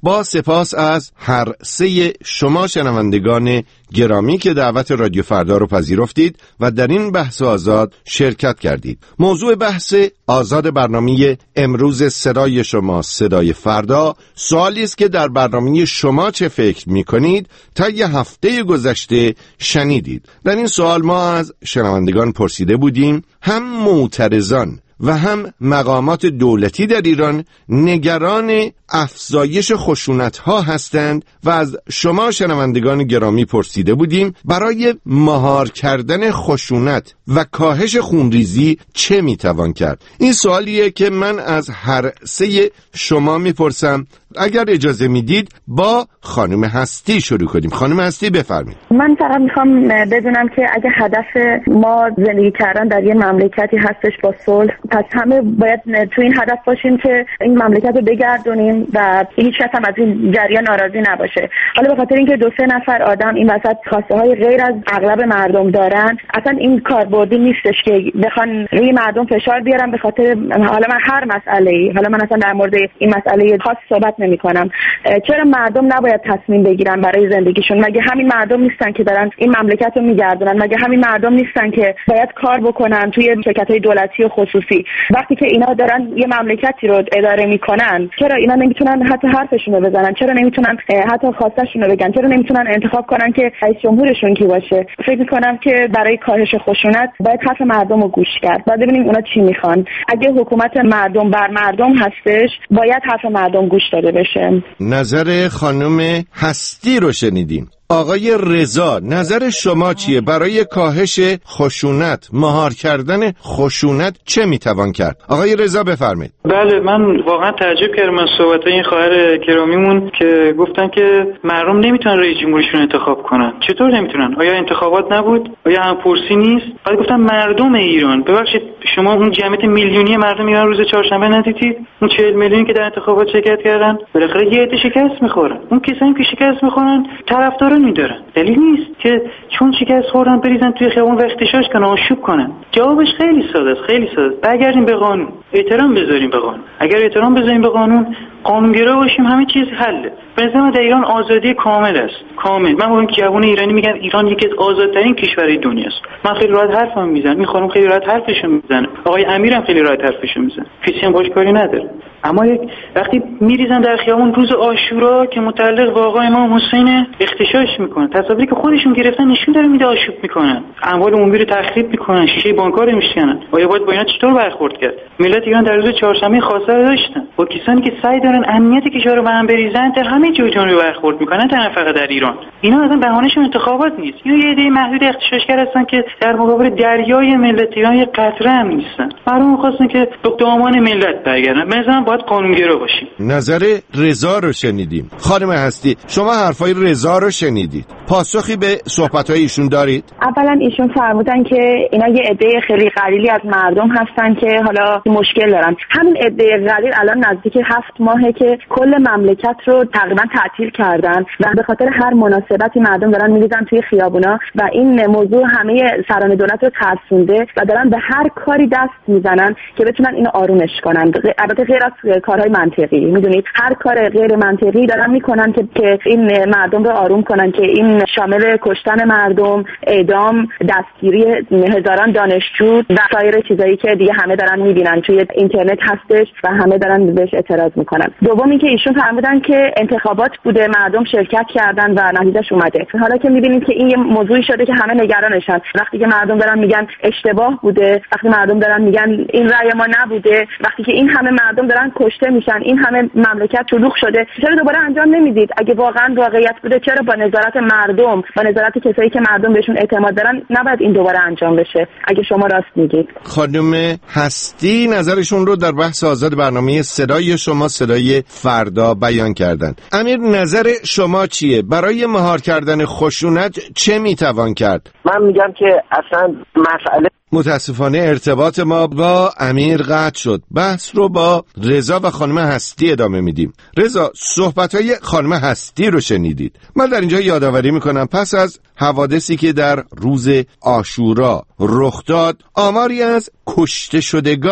با سپاس از هر سه شما شنوندگان گرامی که دعوت رادیو فردا رو پذیرفتید و در این بحث آزاد شرکت کردید. موضوع بحث آزاد برنامه امروز صدای شما صدای فردا سوالی است که در برنامه شما چه فکر می‌کنید تا یه هفته گذشته شنیدید. در این سوال ما از شنوندگان پرسیده بودیم هم معترضان و هم مقامات دولتی در ایران نگران افزایش خشونت‌ها هستند و از شما شنوندگان گرامی پرسیده بودیم برای مهار کردن خشونت و کاهش خونریزی چه میتوان کرد. این سوالیه که من از هر سه شما میپرسم. اگر اجازه میدید با خانم هستی شروع کنیم. خانم هستی بفرمایید.
من فقط میخوام بدونم که اگه هدف ما زندگی کردن در یه مملکتی هستش با صلح، پس همه باید تو این هدف باشیم که این مملکت رو بگردونیم و هیچ کس هم از این جریان ناراضی نباشه. حالا به خاطر اینکه دو سه نفر آدم این وسط خواسته های غیر از اغلب مردم دارن، اصلا این کاربردی نیستش که بخوان روی مردم فشار بیارن به خاطر حالا من هر مسئله‌ای، حالا من اصلا در مورد این مسئله خاص صحبت نمی کنم. چرا مردم نباید تصمیم بگیرن برای زندگیشون؟ مگه همین مردم نیستن که دارن این مملکت رو میگردونن؟ مگه همین مردم نیستن که باید کار بکنن توی شرکت‌های دولتی و خصوصی؟ وقتی که اینا دارن یه مملکتی رو اداره میکنن، چرا اینا نمیتونن حتی حرفشون رو بزنن؟ چرا نمیتونن حتی خواستشون رو بگن؟ چرا نمیتونن انتخاب کنن که رئیس جمهورشون کی باشه؟ فکر میکنم که برای کاهش خشونت باید حرف مردم رو گوش کرد. بعد ببینیم اونا چی میخوان. اگه حکومت مردم بر مردم هستش، باید حرف مردم گوش داده بشه.
نظر خانم هستی رو شنیدیم. آقای رضا، نظر شما چیه؟ برای کاهش خشونت، مهار کردن خشونت چه میتوان کرد؟ آقای رضا بفرمایید.
بله، من واقعا تعجب کردم از صحبتای این خواهر گرامیمون که گفتن که مردم نمیتونن رئیس جمهورشون انتخاب کنن. چطور نمیتونن؟ آیا انتخابات نبود؟ آیا همپرسی نیست؟ بعد گفتن مردم ایران. ببخشید، شما اون جمعیت میلیونی مردم ایران روز چهارشنبه ندیدید؟ اون چهل میلیونی که در انتخابات شرکت کردن، بالاخره یه عده شکست میخورن. اون کسایی که شکست میخورن طرفدار میدارن. دلیل نیست که چون شکست خوردن بریزن توی خیابون و اختشاش کنن، آشوب کنن. جوابش خیلی ساده است، خیلی ساده. برگردیم به قانون، احترام بذاریم به قانون. اگر احترام بذاریم به قانون، قانونگرا باشیم، همه چیز حله. به نظر من در ایران آزادی کامل است، کامل. من با این جوان ایرانی میگم ایران یکی از آزادترین کشورهای دنیاست. من خیلی راحت حرفم میزنم، این خانم خیلی راحت حرفشو میزنه، آقای امیرم خیلی راحت حرفشو میزنه، کسی هم باش کاری نداره. اما یک وقتی میریزن در خیابون روز عاشورا که متعلق به آقای امام حسین، اختشاش میکنن، تصاویری که خودشون گرفتن نشون داره میده آشوب میکنن، اموال عمومی رو تخریب میکنن، شیشه بانک‌ها رو میشکنن. آیا باید با اینا چطور برخورد کرد؟ ملت ایران در روز چهارشنبه خاصه داشتن با کسانی که سعی دارن امنیت کشور رو به هم بریزن، در همه جای جهان برخورد میکنن، نه فقط در ایران. اینا اصلا بهانه‌شون انتخابات نیست. اینا یه عده محدود اختشاشگر هستن که در مقابل دریای ملت ایران یه قطره هم نیستن. مردم خواستن که به دامان ملت برگردن. مثلا باید قانونگرا باشیم.
نظر رضا رو شنیدیم. خانم هستی، شما حرفای رضا رو شنیدید. پاسخی به صحبت‌های ایشون دارید؟
اولا ایشون فرمودن که اینا یه عده خیلی قلیلی از مردم هستن که حالا مشکل دارن. همین عده قلیل الان نزدیک هفت ماهه که کل مملکت رو تقریبا تعطیل کردن و به خاطر هر مناسبتی مردم دارن میریزن توی خیابونا و این موضوع همه سران دولت رو ترسونده و دارن به هر کاری دست میزنن که بتونن اینو آرومش کنن. البته غیر از کارهای منطقی، میدونید هر کار غیر منطقی دارن میکنن که که این مردم رو آروم کنن، که این شامل کشتن مردم، اعدام، دستگیری هزاران دانشجو و سایر چیزایی که دیگه همه دارن میبینن توی اینترنت هستش و همه دارن بهش اعتراض میکنن. دومی که ایشون فرمودن که انتخابات بوده، مردم شرکت کردن و نتیجهش اومده. حالا که میبینید که این یه موضوعی شده که همه نگرانشن. وقتی که مردم دارن میگن اشتباه بوده، وقتی مردم دارن میگن این رأی ما نبوده، وقتی که این همه مردم دارن کشته میشن، این همه مملکت شلوغ شده، چرا دوباره انجام نمیدید؟ اگه واقعا واقعیت بوده، چرا با نظارت مردم، با نظارت کسایی که مردم بهشون اعتماد دارن، نباید این دوباره انجام بشه؟ اگه شما راست میگید.
خانم هستی نظرشون رو در بحث آزاد برنامه صدای شما صدای فردا بیان کردن. امیر، نظر شما چیه؟ برای مهار کردن خشونت چه میتوان کرد؟
من میگم که اصلا مسئله
متاسفانه ارتباط ما با امیر قطع شد. بحث رو با رضا و خانم هستی ادامه میدیم. رضا، صحبت‌های خانم هستی رو شنیدید. من در اینجا یادآوری میکنم پس از حوادثی که در روز عاشورا رخ داد، آماری از کشته شدگان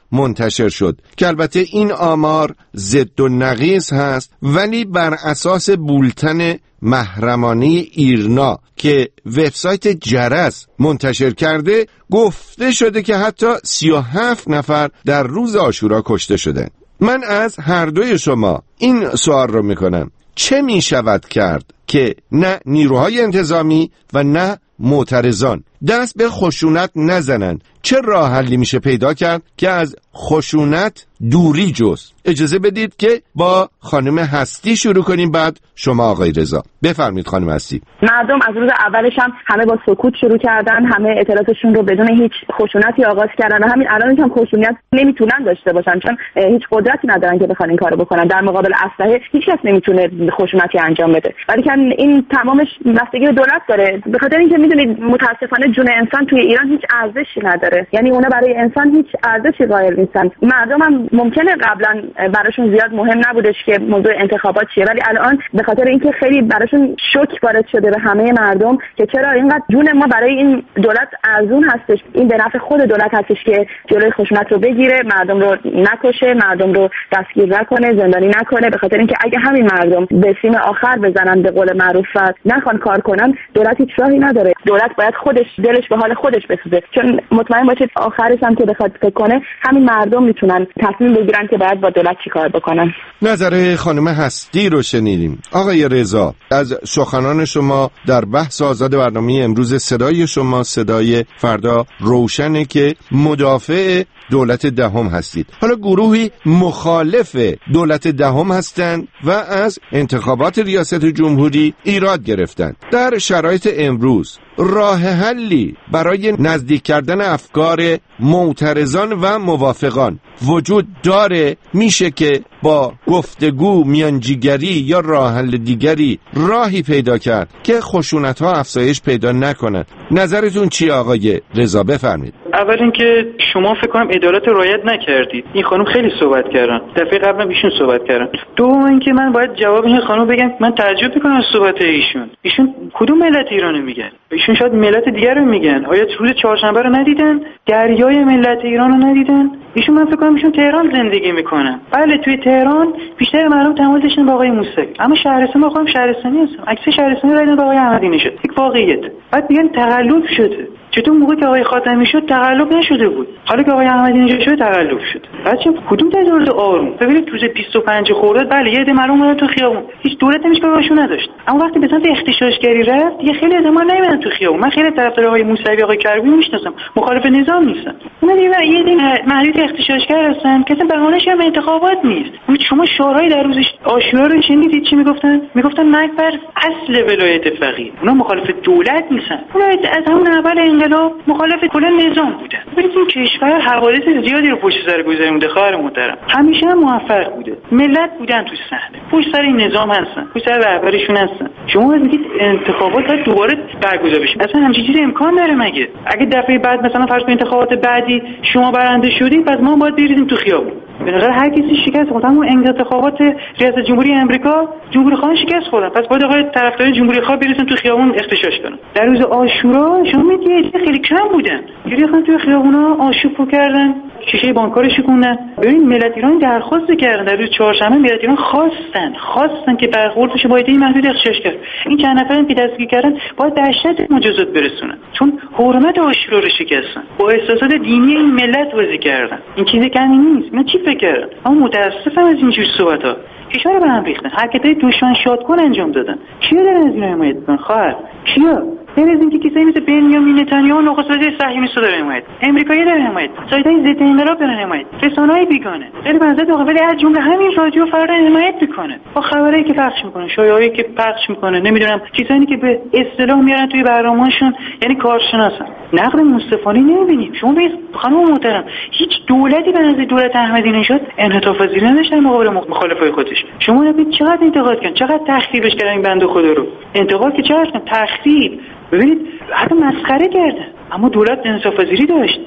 منتشر شد که البته این آمار ضد و نقیض هست، ولی بر اساس بولتن محرمانه ایرنا که وبسایت جرس منتشر کرده گفته شده که حتی سی و هفت نفر در روز عاشورا کشته شدند. من از هر دوی شما این سوال رو میکنم: چه میشود کرد که نه نیروهای انتظامی و نه معترضان دست به خشونت نزنند؟ چه راه حلی میشه پیدا کرد که از خشونت دوری جز؟ اجازه بدید که با خانم هستی شروع کنیم، بعد شما آقای رضا. بفرمید خانم هستی.
مردم از روز اولش هم همه با سکوت شروع کردن، همه اطلاعاتشون رو بدون هیچ خشونتی آغاز کردن و همین الان هم خشونت نمیتونن داشته باشن چون هیچ قدرتی ندارن که بخوان این کارو بکنن. در مقابل اسلحه هیچ کس نمیتونه خشونتی انجام بده، ولی که این تمامش بستگی به دولت داره، به خاطر اینکه میدونید متاسفانه جون انسان توی ایران هیچ ارزشی نداره، یعنی اونا برای انسان هیچ ارزشی قائل نیستن. مردم هم ممکنه قبلا براشون زیاد مهم نبودش که موضوع انتخابات چیه، ولی الان به خاطر اینکه خیلی براشون شوک وارد شده به همه مردم که چرا اینقدر جون ما برای این دولت ارزون هستش، این به نفع خود دولت هستش که جلوی خشونت رو بگیره، مردم رو نکشه، مردم رو دستگیر نکنه، زندانی نکنه، به خاطر اینکه اگه همین مردم به سیم آخر بزنن به قول معروف و نخوان کار کنن، دولت هیچ راهی نداره. دولت باید خودش دلش به حال خودش بسوزه، چون مطمئن باشید آخرش هم که بخواد فکر کنه همین مردم میتونن تصمیم بگیرن که باید با دولت چیکار بکنن.
نظر خانم هستی رو شنیدیم. آقای رضا، از سخنان شما در بحث آزاد برنامه امروز صدای شما صدای فردا روشنه که مدافع دولت دهم هستید. حالا گروهی مخالف دولت دهم هستند و از انتخابات ریاست جمهوری ایراد گرفتند. در شرایط امروز راه حلی برای نزدیک کردن افکار معترضان و موافقان وجود داره؟ میشه که با گفتگو، میانجیگری یا راه حل دیگری راهی پیدا کرد که خشونت ها افزایش پیدا نکنه؟ نظرتون چیه آقای رضا؟ بفرمایید.
اول اینکه شما فکر کنم عدالت رعایت نکردید. این خانم خیلی صحبت کردن، دفعه قبلا ایشون صحبت کردن. دوم اینکه من باید جواب این خانم بگم من تعجب میکنم از صحبت ایشون. ایشون کدوم ملت ایرانو میگن؟ ایشون شاید ملت دیگر رو میگن. آیا روز چهارشنبه رو ندیدن؟ دریای ملت ایران رو ندیدن؟ ایشون من فکر کنم ایشون تهران زندگی میکنن. بله توی تهران بیشتر مردم تمایل داشتن با آقای موسوی، اما شهرستان با خودم شهرستانی هستم. اکثر شهرستانی رای دادن با آقای احمدی نژاد. یک واقعیت. بعد میگن تقلب شده. چطور موقعی که آقای خاتمی شد تقلب نشده بود، حالا که آقای احمدی نژاد شد تقلب شد؟ بچه کدوم دولت آروم؟ ببینید روز بیست و پنج خرداد بله یه عده مردم اومدن تو خیابون، هیچ دولتی هیچ کاری باشون نداشت، اما وقتی به سمت اغتشاشگری رفت یه خیلی آدم‌ها نمیدن تو خیابون. من خیلی طرفدار آقای موسوی، آقای کربی میشناسم، مخالف نظام نیستن. اونا دیگه یه عده محدود اغتشاشگر هستن که اصلا بهانه‌ش هم انتخابات نیست. شما شورای در روز عاشورا رو شنیدید چی میگفتن؟ میگفتن نکبر اصل ولایت فقیه. اونا مخالف دولت نیستن، اونا از همون اول انقلاب مخالف کل نظام بودن. ببینید این کشور حوادث زیادی رو پشت سر گذارونده خواهر محترم، همیشه هم موفق بوده. ملت بودن تو صحنه، پشت سر این نظام هستن، پشت سر رهبرشون هستن. شما میگید انتخابات باید دوباره برگزار بشه، اصلا همچین چیزی امکان داره مگه؟ اگه دفعه بعد مثلا فرض کنید انتخابات بعدی شما برنده شدید، پس ما باید بریزیم تو خیابون. به نظر هر کسی شکست خورد. همون انتخابات ریاست جمهوری امریکا جمهوری خواهان شکست خوردن، پس باید آقای طرفدار جمهوری خواه بریزن تو خیابون اغتشاش کنن. در روز عاشورا شما میگید خیلی کم بودن، گریختن تو خیابونا، آشوب کردن، شیشه بانک‌ها شکوندن. ببین ملت ایران درخواست کردن در روز چهارشنبه، ملت ایران خواستن خواستن که برخورد بشه با ایده محدود اغتشاش کرد. این چند نفری که دستگیر کردن باید دهشت مجازات برسونن، چون حرمت عاشورا رو شکستن، با احساسات دینی این ملت بازی کردن. این چیزی کمی نیست. اینا چی فکر کردن؟ اما متاسفم از این جور صحبت‌ها. اشاره به هم ریختن، حرکتای دشمن شادکن انجام دادن. کیا دارن از اینا حمایت می‌کنن خواهر؟ کیا؟ غیر از اینکه کسایی مثل بنیامین نتانیاهو نخست وزیر صهیونیست‌ها داره حمایت، امریکایی داره حمایت، سایت‌های ضد انقلاب دارن حمایت، رسانه‌های بیگانه خیلی بنزد واقعی از جمله همین رادیو فردا حمایت می‌کنه با خبرایی که پخش می‌کنه، شایعه‌ای که پخش می‌کنه، نمیدونم چیزایی که به اصطلاح میارن توی برنامه‌شون، یعنی کارشناسن. نقد منصفانه نمی‌بینیم. شما به خانم محترم هیچ دولتی به نظر دولت احمدی نژاد انعطاف پذیری نداشت در مقابل مخالفای خودش. شما ببینید چقدر انتقاد کردن، چقدر تخریبش کردن این بنده خدا رو. انتقاد که چقدر تخریب، ببینید حتی مسخره کردن، اما دولت انصاف پذیری داشت.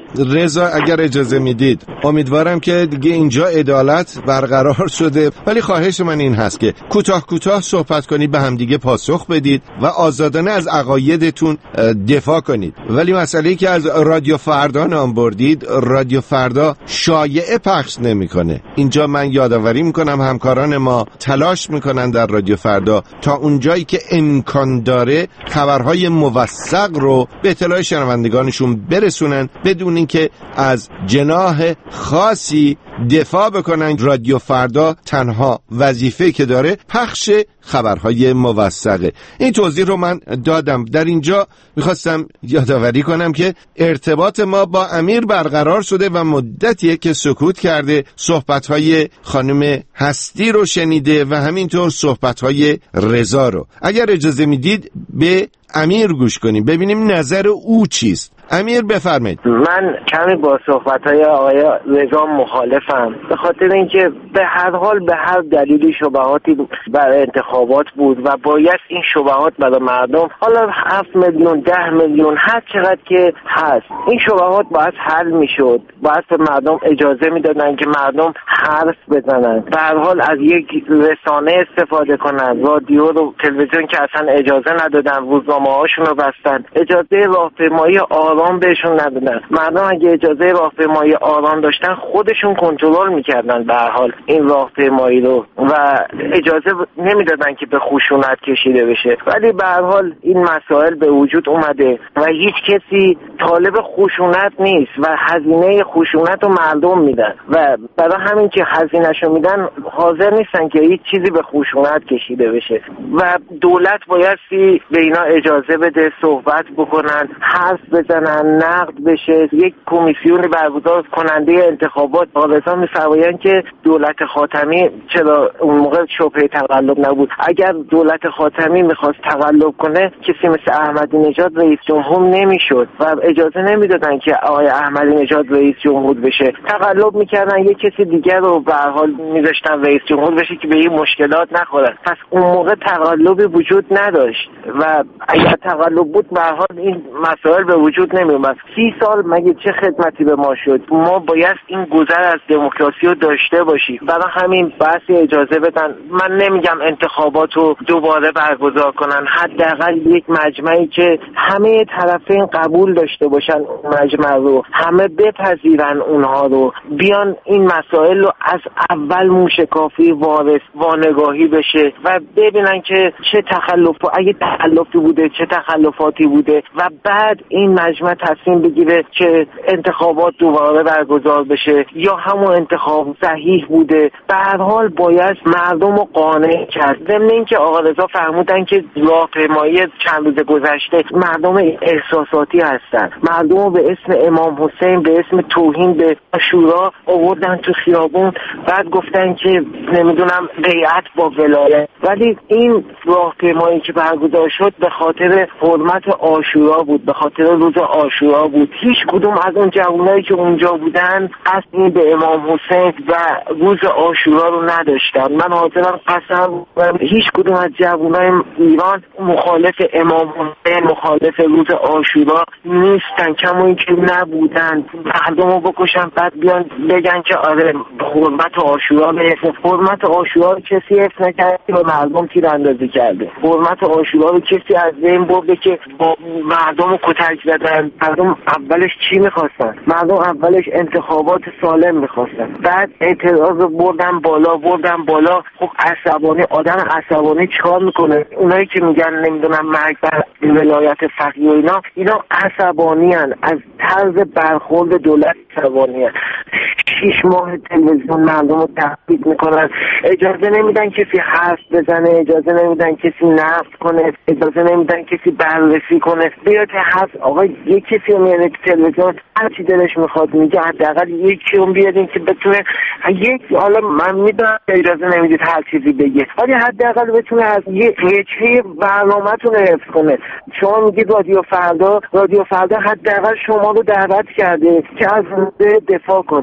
رضا اگر اجازه میدید، امیدوارم که دیگه اینجا عدالت برقرار شده، ولی خواهش من این هست که کوتاه کوتاه صحبت کنید، به همدیگه پاسخ بدید و آزادانه از عقایدتون دفاع کنید. ولی مسئله‌ای که از رادیو فردا نام بردید، رادیو فردا شایعه پخش نمیکنه. اینجا من یادآوری میکنم همکاران ما تلاش میکنن در رادیو فردا تا اونجایی که امکان داره خبرهای موثق رو به اطلاع شنوندگانشون برسونن بدون اینکه از جناح خاصی دفاع بکنن. رادیو فردا تنها وظیفه که داره پخش خبرهای موثقه. این توضیح رو من دادم. در اینجا میخواستم یادآوری کنم که ارتباط ما با امیر برقرار شده و مدتیه که سکوت کرده، صحبتهای خانم هستی رو شنیده و همینطور صحبتهای رضا رو. اگر اجازه میدید به امیر گوش کنیم ببینیم نظر او چیست. امیر بفرمایید.
من کمی با صحبت‌های آقای رضا مخالفم، به خاطر اینکه به هر حال به هر دلیلی شبهاتی بر انتخابات بود و باید این شبهات برای مردم، حالا هفت میلیون ده میلیون هر چقدر که هست، این شبهات باید حل میشد، باید به مردم اجازه میدادن که مردم حرف بزنن. به هر حال از یک رسانه استفاده کنن، رادیو و تلویزیون که اصلا اجازه ندادن، روزنامه هاشون رو بستن، اجازه راهپیمایی آرام بهشون ندادن. مردم اگه اجازه راهپیمایی آرام داشتن خودشون کنترل میکردن به هر حال این راهپیمایی رو و اجازه نمیدادن که به خشونت کشیده بشه. ولی به هر حال این مسائل به وجود اومده و هیچ کسی طالب خشونت نیست و هزینه خشونت رو مردم میدن و برای همین که هزینه‌شو میدن حاضر نیستن که هیچ چیزی به خشونت کشیده بشه و دولت بایستی به اینا اجازه بده صحبت بکنن، حرف بزنن، نقد بشه. یک کمیسیونی برگزار کننده انتخابات آرزو می‌فرمایند که دولت خاتمی چرا اون موقع شبهه تقلب نبود. اگر دولت خاتمی می‌خواست تقلب کنه کسی مثل احمدی نژاد رئیس جمهور نمیشد و اجازه نمیدادن که آقای احمدی نژاد رئیس جمهور بشه. تقلب می‌کردن یک کسی دیگر رو به هر حال می‌ذاشتن رئیس جمهور بشه که به این مشکلات نخوره. پس اون موقع تقلبی وجود نداشت و اگر تقلب بود به هر حال این مسائل به وجود نمی‌اومد. سی سال مگه چه خدمتی به ما شد؟ ما باید این گذر از دموکراسی رو داشته باشیم. برای همین بحثی اجازه بدن. من نمیگم انتخابات رو دوباره برگزار کنن، حداقل یک مجمعی که همه طرفین قبول داشته باشن مجمع رو، همه بپذیرن اونها رو، بیان این مسائل رو از اول موشکافی وارث وانگاهی بشه و ببینن که چه تخلف اگه تخلفی بوده چه تخلفاتی بوده و بعد این مجمع تصمیم بگیره که انتخابات دوباره برگزار بشه یا همون انتخاب صحیح بوده. به هر حال باید مردم رو قانع کرد. ضمن اینکه آقا رضا فرمودن که راهپیمایی چند روز گذشته مردم احساساتی هستن، مردم رو به اسم امام حسین به اسم توهین به عاشورا آوردن تو خیابون، بعد گفتن که نمیدونم بیعت با ولایت. ولی این راهپیمایی که برگزار شد به خاطر حرمت عاشورا بود، به خاطر روز عاشورا بود. هیچ کدوم از اون جوانایی که اونجا بودن قصدی به امام حسین و روز عاشورا رو نداشتن. من حاضرم قسم هیچ کدوم از جوانای ایران مخالف امام حسین مخالف روز عاشورا نیستن، کما اینکه نبودن. مردم رو بکشن بعد بیان بگن که آره حرمت عاشورا به حرمت عاشورا رو کسی حفظ نکرد که به مردم تیراندازی کرده. حرمت عاشورا رو کسی از بین برده که با مردم رو کتک زدن. مردم اولش چی میخواستن؟ مردم اولش انتخابات سالم میخواستن، بعد اعتراض بردن بالا بردن بالا. خب عصبانی آدم عصبانی چیکار میکنه؟ اونایی که میگن نمیدونم مرگ بر ولایت فقیه و اینا اینا عصبانی هن. از طرز برخورد دولت عصبانی هن. شیش ماه تلویزیون مردم رو تهدید میکنن، اجازه نمیدن کسی حرف بزنه، اجازه نمیدن کسی نقد کنه، اجازه نمیدن کسی بررسی کنه. بیاد حرف آقا یک کسی رو میانه تلویزیون هر چی دلش میخواد میگه، حداقل یکی رو بیارین که بتونه یک، حالا من میدونم اجازه نمیدید هر چیزی بگه، ولی حداقل بتونه از یک چه برنامه‌تون حفظ کنه. شما میگید رادیو فردا، رادیو فردا حداقل شما رو دعوت کرده که از موضوع دفاع کنید، از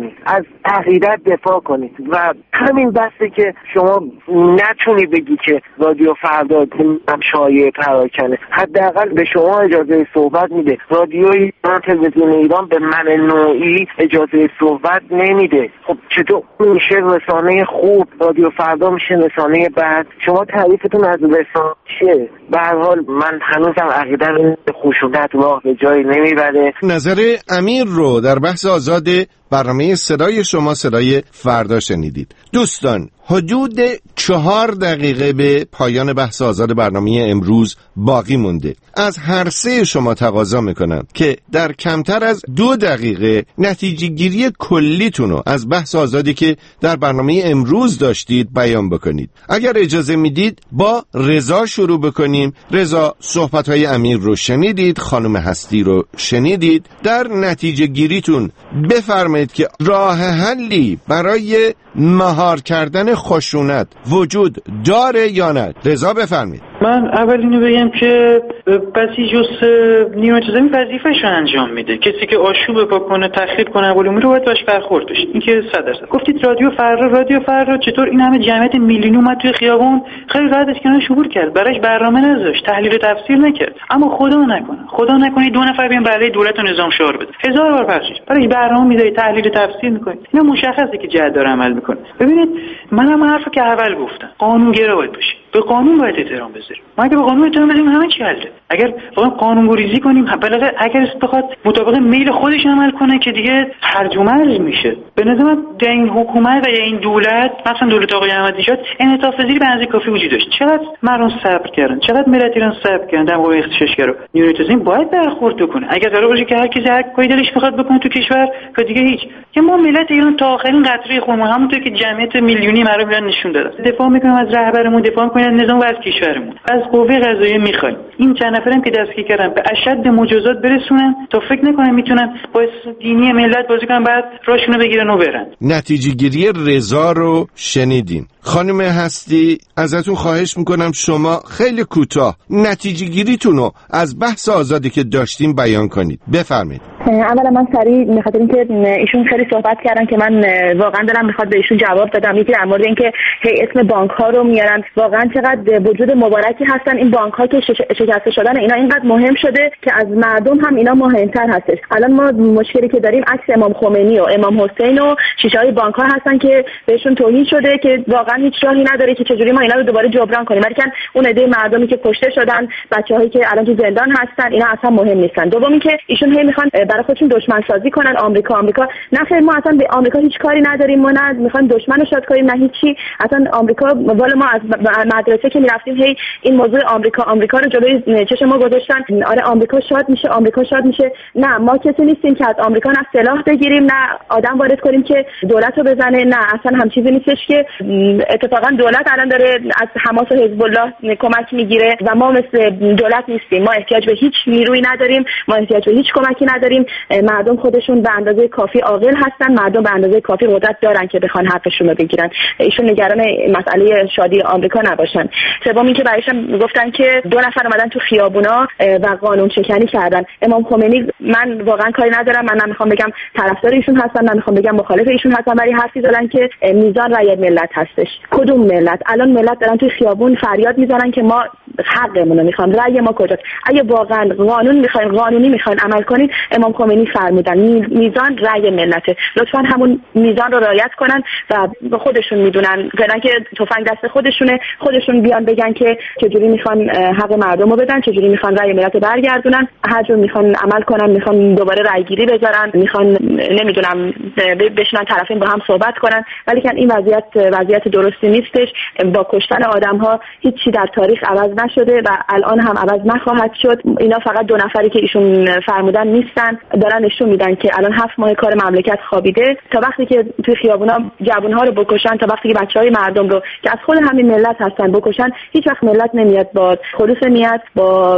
عقیدت دفاع کنید و همین بسته که شما نتونی بگی که رادیو فردا هم شایعه پراکنه. حداقل به شما اجازه صحبت میده. رادیو ایران، تلویزیون ایران به من نوعی اجازه صحبت نمیده. خب چطور میشه رسانه خوب؟ رادیو فردا میشه رسانه بعد. شما تعریفتون از رسانه چیه؟ به هر حال من هنوزم عقیده‌ام خشونت راه به جایی نمیبره.
نظر امیر رو در بحث آزاد برنامه صدای شما صدای فردا شنیدید. دوستان، حدود چهار دقیقه به پایان بحث آزاد برنامه امروز باقی مونده. از هر سه شما تقاضا میکنم که در کمتر از دو دقیقه نتیجه گیری کلیتون رو از بحث آزادی که در برنامه امروز داشتید بیان بکنید. اگر اجازه میدید با رضا شروع بکنیم. رضا، صحبت‌های امیر رو شنیدید، خانم هستی رو شنیدید. در نتیجه گیریتون بفرمایید که راه حلی برای مهار کردن خشونت وجود داره یا نه. رضا بفرمایید.
من اول اینو بگم که بسیجس نیروی انتظامی وظیفه‌اش رو انجام میده. کسی که آشوب پا کنه، تخریب کنه، اول امور رو باید باش برخورد بشه. این که صد درصد. گفتید رادیو فردا، رادیو فردا چطور این همه جمعیت میلیونی اومد توی خیابون، خیلی راحت از کنارش عبور کرد، براش برنامه نذاشت، تحلیل و تفسیر نکرد. اما خدا نکنه، خدا نکنه دو نفر بیان برای دولت و نظام شعار بده. هزار بار پخشش. برای برنامه میذاری، تحلیل و تفسیر میکنید. اینا مشخصه که جهت داره عمل میکنه. ببینید، منم حرفو که اول گفتم، قانونگرا باید باشه. به قانون باید احترام بذاریم. ما اگه به قانون احترام بذاریم همه چی حله. اگر واقعا قانون‌گریزی کنیم، بالاخره اگر بخواد مطابق میل خودش عمل کنه که دیگه هرج و مرج میشه. به نظر من در این حکومت و یا این دولت، مثلا دولت آقای احمدی‌نژاد، انعطاف پذیری به اندازه کافی وجود داشت. چقدر مردم صبر کردن، چقدر ملت ایران صبر کردن در مقابل اغتشاشگرا. نیروی انتظامی باید برخورد کنه. اگر قرار باشه که هر کی هر کاری دلش بخواد بکنه تو کشور، که دیگه هیچ. که ما ملت ایران تا آخرین قطره خونمون، همونطور که جمعیت میلیونی مردم ایران نشون دادن، دفاع میکنیم از رهبرمون، دفاع میکنیم از نظام و از کشورمون. از قوه قضاییه میخوایم این چند نفرم که دستگیر کردن به اشد مجازات برسونن تا فکر نکنن میتونن با دینی ملت بازی کنن، بعد راشونو بگیرن و برن.
نتیجه گیری رضا رو شنیدین. خانم هستی، ازتون خواهش میکنم شما خیلی کوتاه نتیجه گیریتون رو از بحث آزادی که داشتیم بیان کنید. بفرمایید.
اولا من سریع می‌خاطر اینکه ایشون خیلی صحبت کردن که من واقعا دلم میخواد به ایشون جواب بدم. یکی در مورد اینکه هی اسم بانک‌ها رو میارن، واقعا چقدر وجود مبارکی هستن این بانک‌ها که شکسته شدن اینا اینقدر مهم شده که از مردم هم اینا مهمتر هستش. الان ما مشکلی که داریم عکس امام خمینی و امام حسین و شیشه‌های بانک‌ها هستن که بهشون توهین شده که واقعا هیچ راهی نداره که چجوری ما اینا رو دوباره جبران کنیم. ولی کن اون عده مردمی که کشته شدن، بچه‌هایی که الان تو زندان هستن، اینا اصلا مهم نیستن. دوم اینکه ایشون هی میخوان برای خودشون دشمن سازی کنن. آمریکا آمریکا نه خیر، ما اصلا به آمریکا هیچ کاری نداریم. ما نه میخوایم دشمنو شاد کنیم نه هیچی. اصلا آمریکا والا ما از مدرسه که میرفتیم هی این موضوع آمریکا آمریکا رو جلوی چشم ما گذاشتن. آره آمریکا شاد میشه، آمریکا شاد میشه. نه، ما کسی نیستیم که از آمریکا نه سلاح بگیریم نه آدم وارد کنیم که دولت رو بزنه. نه اصلا هم چیزی نیستش که اتفاقا دولت الان داره از حماس و حزب الله کمک میگیره و ما مثل دولت نیستیم. ما احتیاج به هیچ نیرویی نداریم، ما احتیاج به هیچ کمکی نداریم. مردم خودشون به اندازه کافی عاقل هستن، مردم به اندازه کافی قدرت دارن که بخوان حقشون رو بگیرن. ایشون نگران مسئله شادی آمریکا نباشن. سوم اینکه برایشون گفتن که دو نفر اومدن تو خیابونا و قانون شکنی کردن. امام خمینی، من واقعا کاری ندارم، من نمیخوام بگم طرفدار ایشون هستم، نمیخوام بگم مخالف ایشون هستم، ولی حرفی زدن که میزان رأی ملت هستش. کدوم ملت؟ الان ملت دارن تو خیابون فریاد میزنن که ما حقمون رو میخوام، رأی ما کجاست؟ اگه واقعا قانون میخواین، قانونی میخواین عمل کنین، امام خمینی فرمودن میزان رأی ملته، لطفا همون میزان رو رعایت کنن و به خودشون میدونن، نه که تفنگ دست خودشونه، خودشون بیان بگن که چجوری میخوان حق مردم رو بدن، چجوری میخوان رأی ملت رو برگردونن، هر جور میخوان عمل کنن، میخوان دوباره رأی گیری بذارن، میخوان نمیدونم بشینن طرفین با هم صحبت کنن. ولی که این وضعیت وضعیت درستی نیستش. با کشتن آدم‌ها هیچی در تاریخ عوض نشده و الان هم عوض نخواهد شد. اینا فقط دو نفری که ایشون فرمودن نیستن، دارن نشون میدن که الان هفت ماه کار مملکت خوابیده. تا وقتی که توی خیابونا جوان‌ها رو بکشن، تا وقتی که بچه‌های مردم رو که از خود همین ملت هستن بکشن، هیچ وقت ملت نمیاد با خلوص نیت، با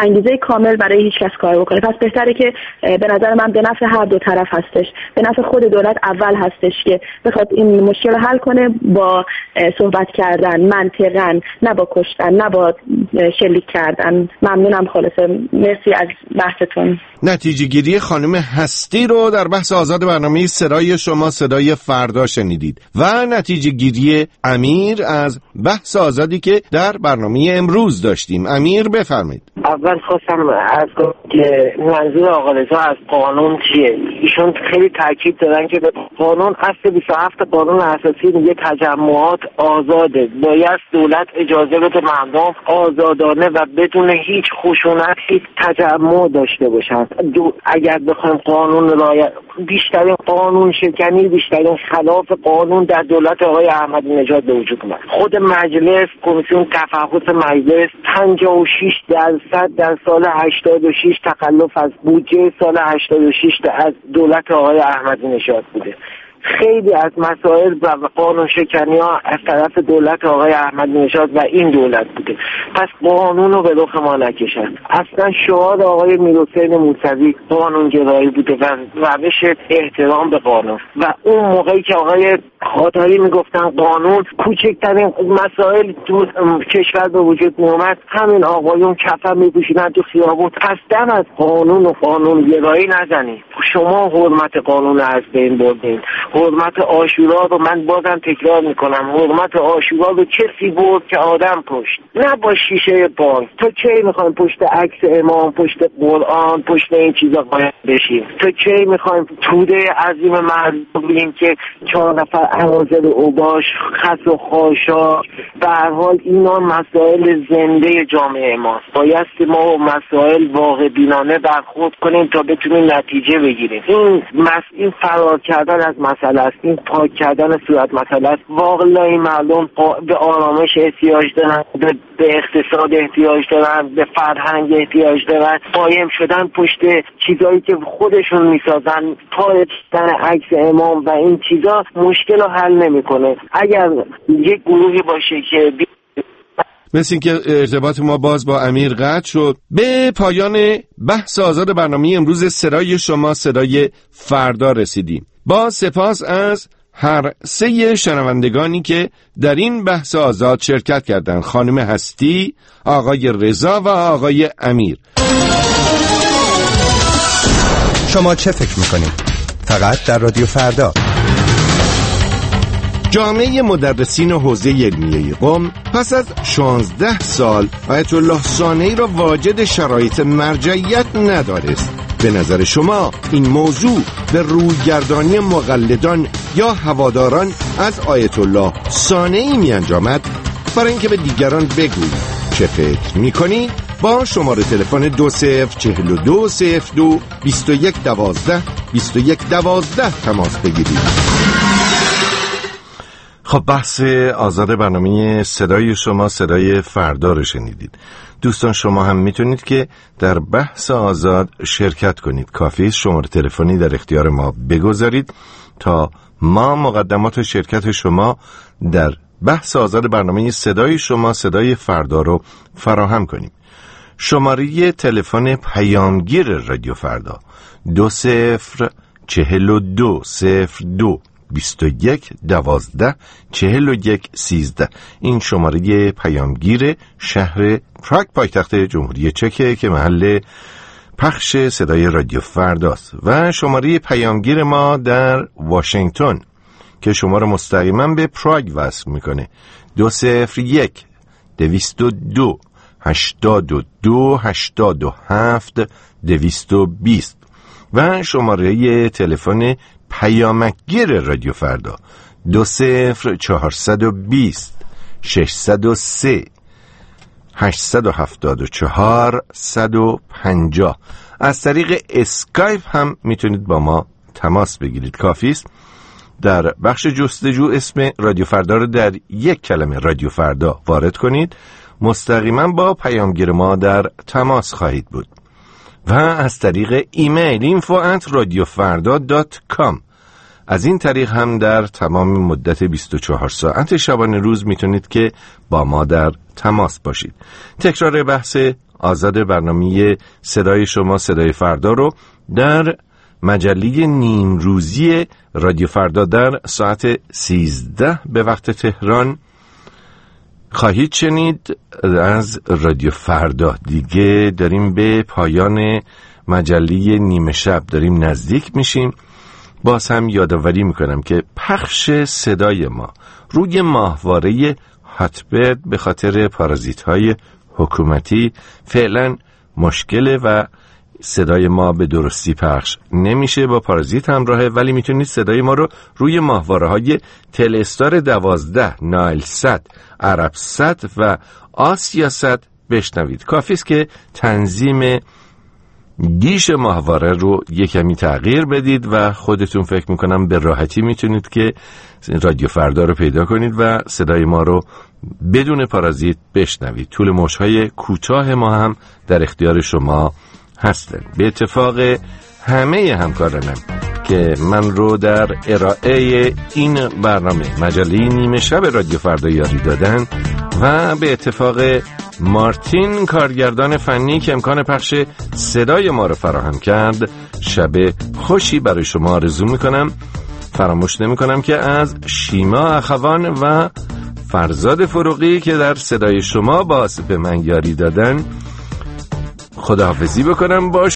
انگیزه کامل برای هیچ کس کار بکنه. پس بهتره که به نظر من به نفع هر دو طرف هستش، به نفع خود دولت اول هستش که بخواد این مشکل حل کنه با صحبت کردن منطقاً، نه با کشتن، نه با شلیک کردن. ممنونم خلاصه، مرسی از بحثتون.
نتیجه گیری خانم هستی رو در بحث آزاد برنامه صدای شما صدای فردا شنیدید و نتیجه گیری امیر از بحث آزادی که در برنامه امروز داشتیم. امیر بفرمایید.
اول خواستم از که منظور آقا رضا از قانون چیه. ایشون خیلی تاکید دادن که قانون اصل بیست و هفت قانون اساسی میگه تجمعات آزاده، باید دولت اجازه بده مردم آزادانه و بدون هیچ خشونتی تجمع داشته باشند. اگر بخوایم قانون رعایت، بیشترین قانون شکنی، بیشترین خلاف قانون در دولت آقای احمدی نژاد به وجود اومد. خود مجلس، کمیسیون تفحص مجلس پنجاه و شش درصد در سال هشتاد و شش تخلف از بودجه سال هشتاد و شش از دولت آقای احمدی نژاد بوده. خیلی از مسائل و قانون شکنی ها از طرف دولت آقای احمدی نژاد و این دولت بوده. پس قانون رو به رخ ما نکشن. اصلا شعار آقای میرحسین موسوی قانون گرایی بوده و روش احترام به قانون. و اون موقعی که آقای خاطری میگفتن قانون کوچکترین مسائل تو کشور به وجود میومد، همین آقایون کفن میپوشیدن تو خیابون. پس دم از قانون و قانون گرایی نزنید. شما حرمت قانون از بین بردین. حرمت عاشورا رو من بازم تکرار میکنم، حرمت عاشورا رو کسی برد که آدم کشت، نه با شیشه بانک. تو کی میخوایم پشت عکس امام، پشت قرآن، پشت این چیزا قایم بشیم؟ تو کی میخوایم توده عظیم مردم بگیم که چهار نفر عوازل اوباش، خس و خاشاک؟ به هر حال اینا مسائل زنده جامعه ماست. بایستی ما مسائل واقع بینانه برخورد کنیم تا بتونیم نتیجه بگیریم. این مس این فرار کردن از مسئله است، این پاک کردن صورت مسئله است. واقعا این مردم به آرامش احتیاج دارن، به اقتصاد احتیاج دارن، به فرهنگ احتیاج دارن. قایم شدن پشت چیزایی که خودشون میسازن، پای دادن عکس امام و این چیزا مشکل رو حل نمیکنه. اگر یک گروهی باشه که بی...
مثل اینکه ارتباط ما باز با امیر قطع شد. به پایان بحث آزاد برنامه امروز صدای شما صدای فردا رسیدیم. با سپاس از هر سه شنوندگانی که در این بحث آزاد شرکت کردند، خانم هستی، آقای رضا و آقای امیر.
شما چه فکر میکنید؟ فقط در رادیو فردا.
جامعه مدرسین حوزه علمیه قم پس از شانزده سال آیت الله ثانوی را واجد شرایط مرجعیت ندانست. به نظر شما این موضوع به رویگردانی مقلدان یا هواداران از آیت الله ثانوی می انجامد؟ برای اینکه به دیگران بگویید چه فکر می کنی؟ با شماره تلفن دو صفر چهل و دو صفر دو بیست و یک دوازده بیست و یک دوازده تماس بگیرید. خب بحث آزاد برنامه صدای شما صدای فردا رو شنیدید. دوستان شما هم میتونید که در بحث آزاد شرکت کنید. کافی است شماره تلفنی در اختیار ما بگذارید تا ما مقدمات شرکت شما در بحث آزاد برنامه صدای شما صدای فردا رو فراهم کنیم. شماره تلفن پیامگیر رادیو فردا دو صفر چهل و دو صفر دو بیست و یک دوازده چهل و یک سیزده. این شماره پیامگیر شهر پراگ پایتخت جمهوری چک که محل پخش صدای رادیو فرداست و شماره پیامگیر ما در واشنگتن که شما را مستقیما به پراگ وصل میکنه دو صفر یک دویست و دو هشتاد و دو هشتاد و هفت دویست و بیست و شماره تلفن پیامکگیر رادیو فردا دو صفر چهارصد و بیست ششصد و سه هشتصد و هفتاد و چهار صد و پنجاه. از طریق اسکایپ هم میتونید با ما تماس بگیرید. کافی است در بخش جستجو اسم رادیو فردا رو در یک کلمه رادیو فردا وارد کنید، مستقیما با پیامگیر ما در تماس خواهید بود. و از طریق ایمیل اینفو ات رادیو فردا دات کام از این طریق هم در تمام مدت بیست و چهار ساعت شبانه روز میتونید که با ما در تماس باشید. تکرار بحث آزاد برنامه صدای شما صدای فردا رو در مجله نیمروزی رادیو فردا در ساعت سیزده به وقت تهران خواهید شنید. از رادیو فردا دیگه داریم به پایان مجله نیمه شب داریم نزدیک میشیم. باز هم یادآوری میکنم که پخش صدای ما روی ماهواره هاتبرد به خاطر پارازیت‌های حکومتی فعلا مشکله و صدای ما به درستی پخش نمیشه، با پارازیت همراهه، ولی میتونید صدای ما رو روی ماهواره‌های تلستار دوازده، نایلسات، عربسات و آسیاسات بشنوید. کافی است که تنظیم گیش ماهواره رو یکمی تغییر بدید و خودتون فکر میکنم به راحتی میتونید که رادیو فردا رو پیدا کنید و صدای ما رو بدون پارازیت بشنوید. طول موج‌های کوتاه ما هم در اختیار شما هستن. به اتفاق همه همکارانم که من رو در ارائه این برنامه مجله نیمه شب رادیو فردا یاری دادن و به اتفاق مارتین کارگردان فنی که امکان پخش صدای ما رو فراهم کرد، شب خوشی برای شما آرزو میکنم. فراموش نمیکنم که از شیما اخوان و فرزاد فروغی که در صدای شما باعث به من یاری دادن خداحافظی بکنم. باش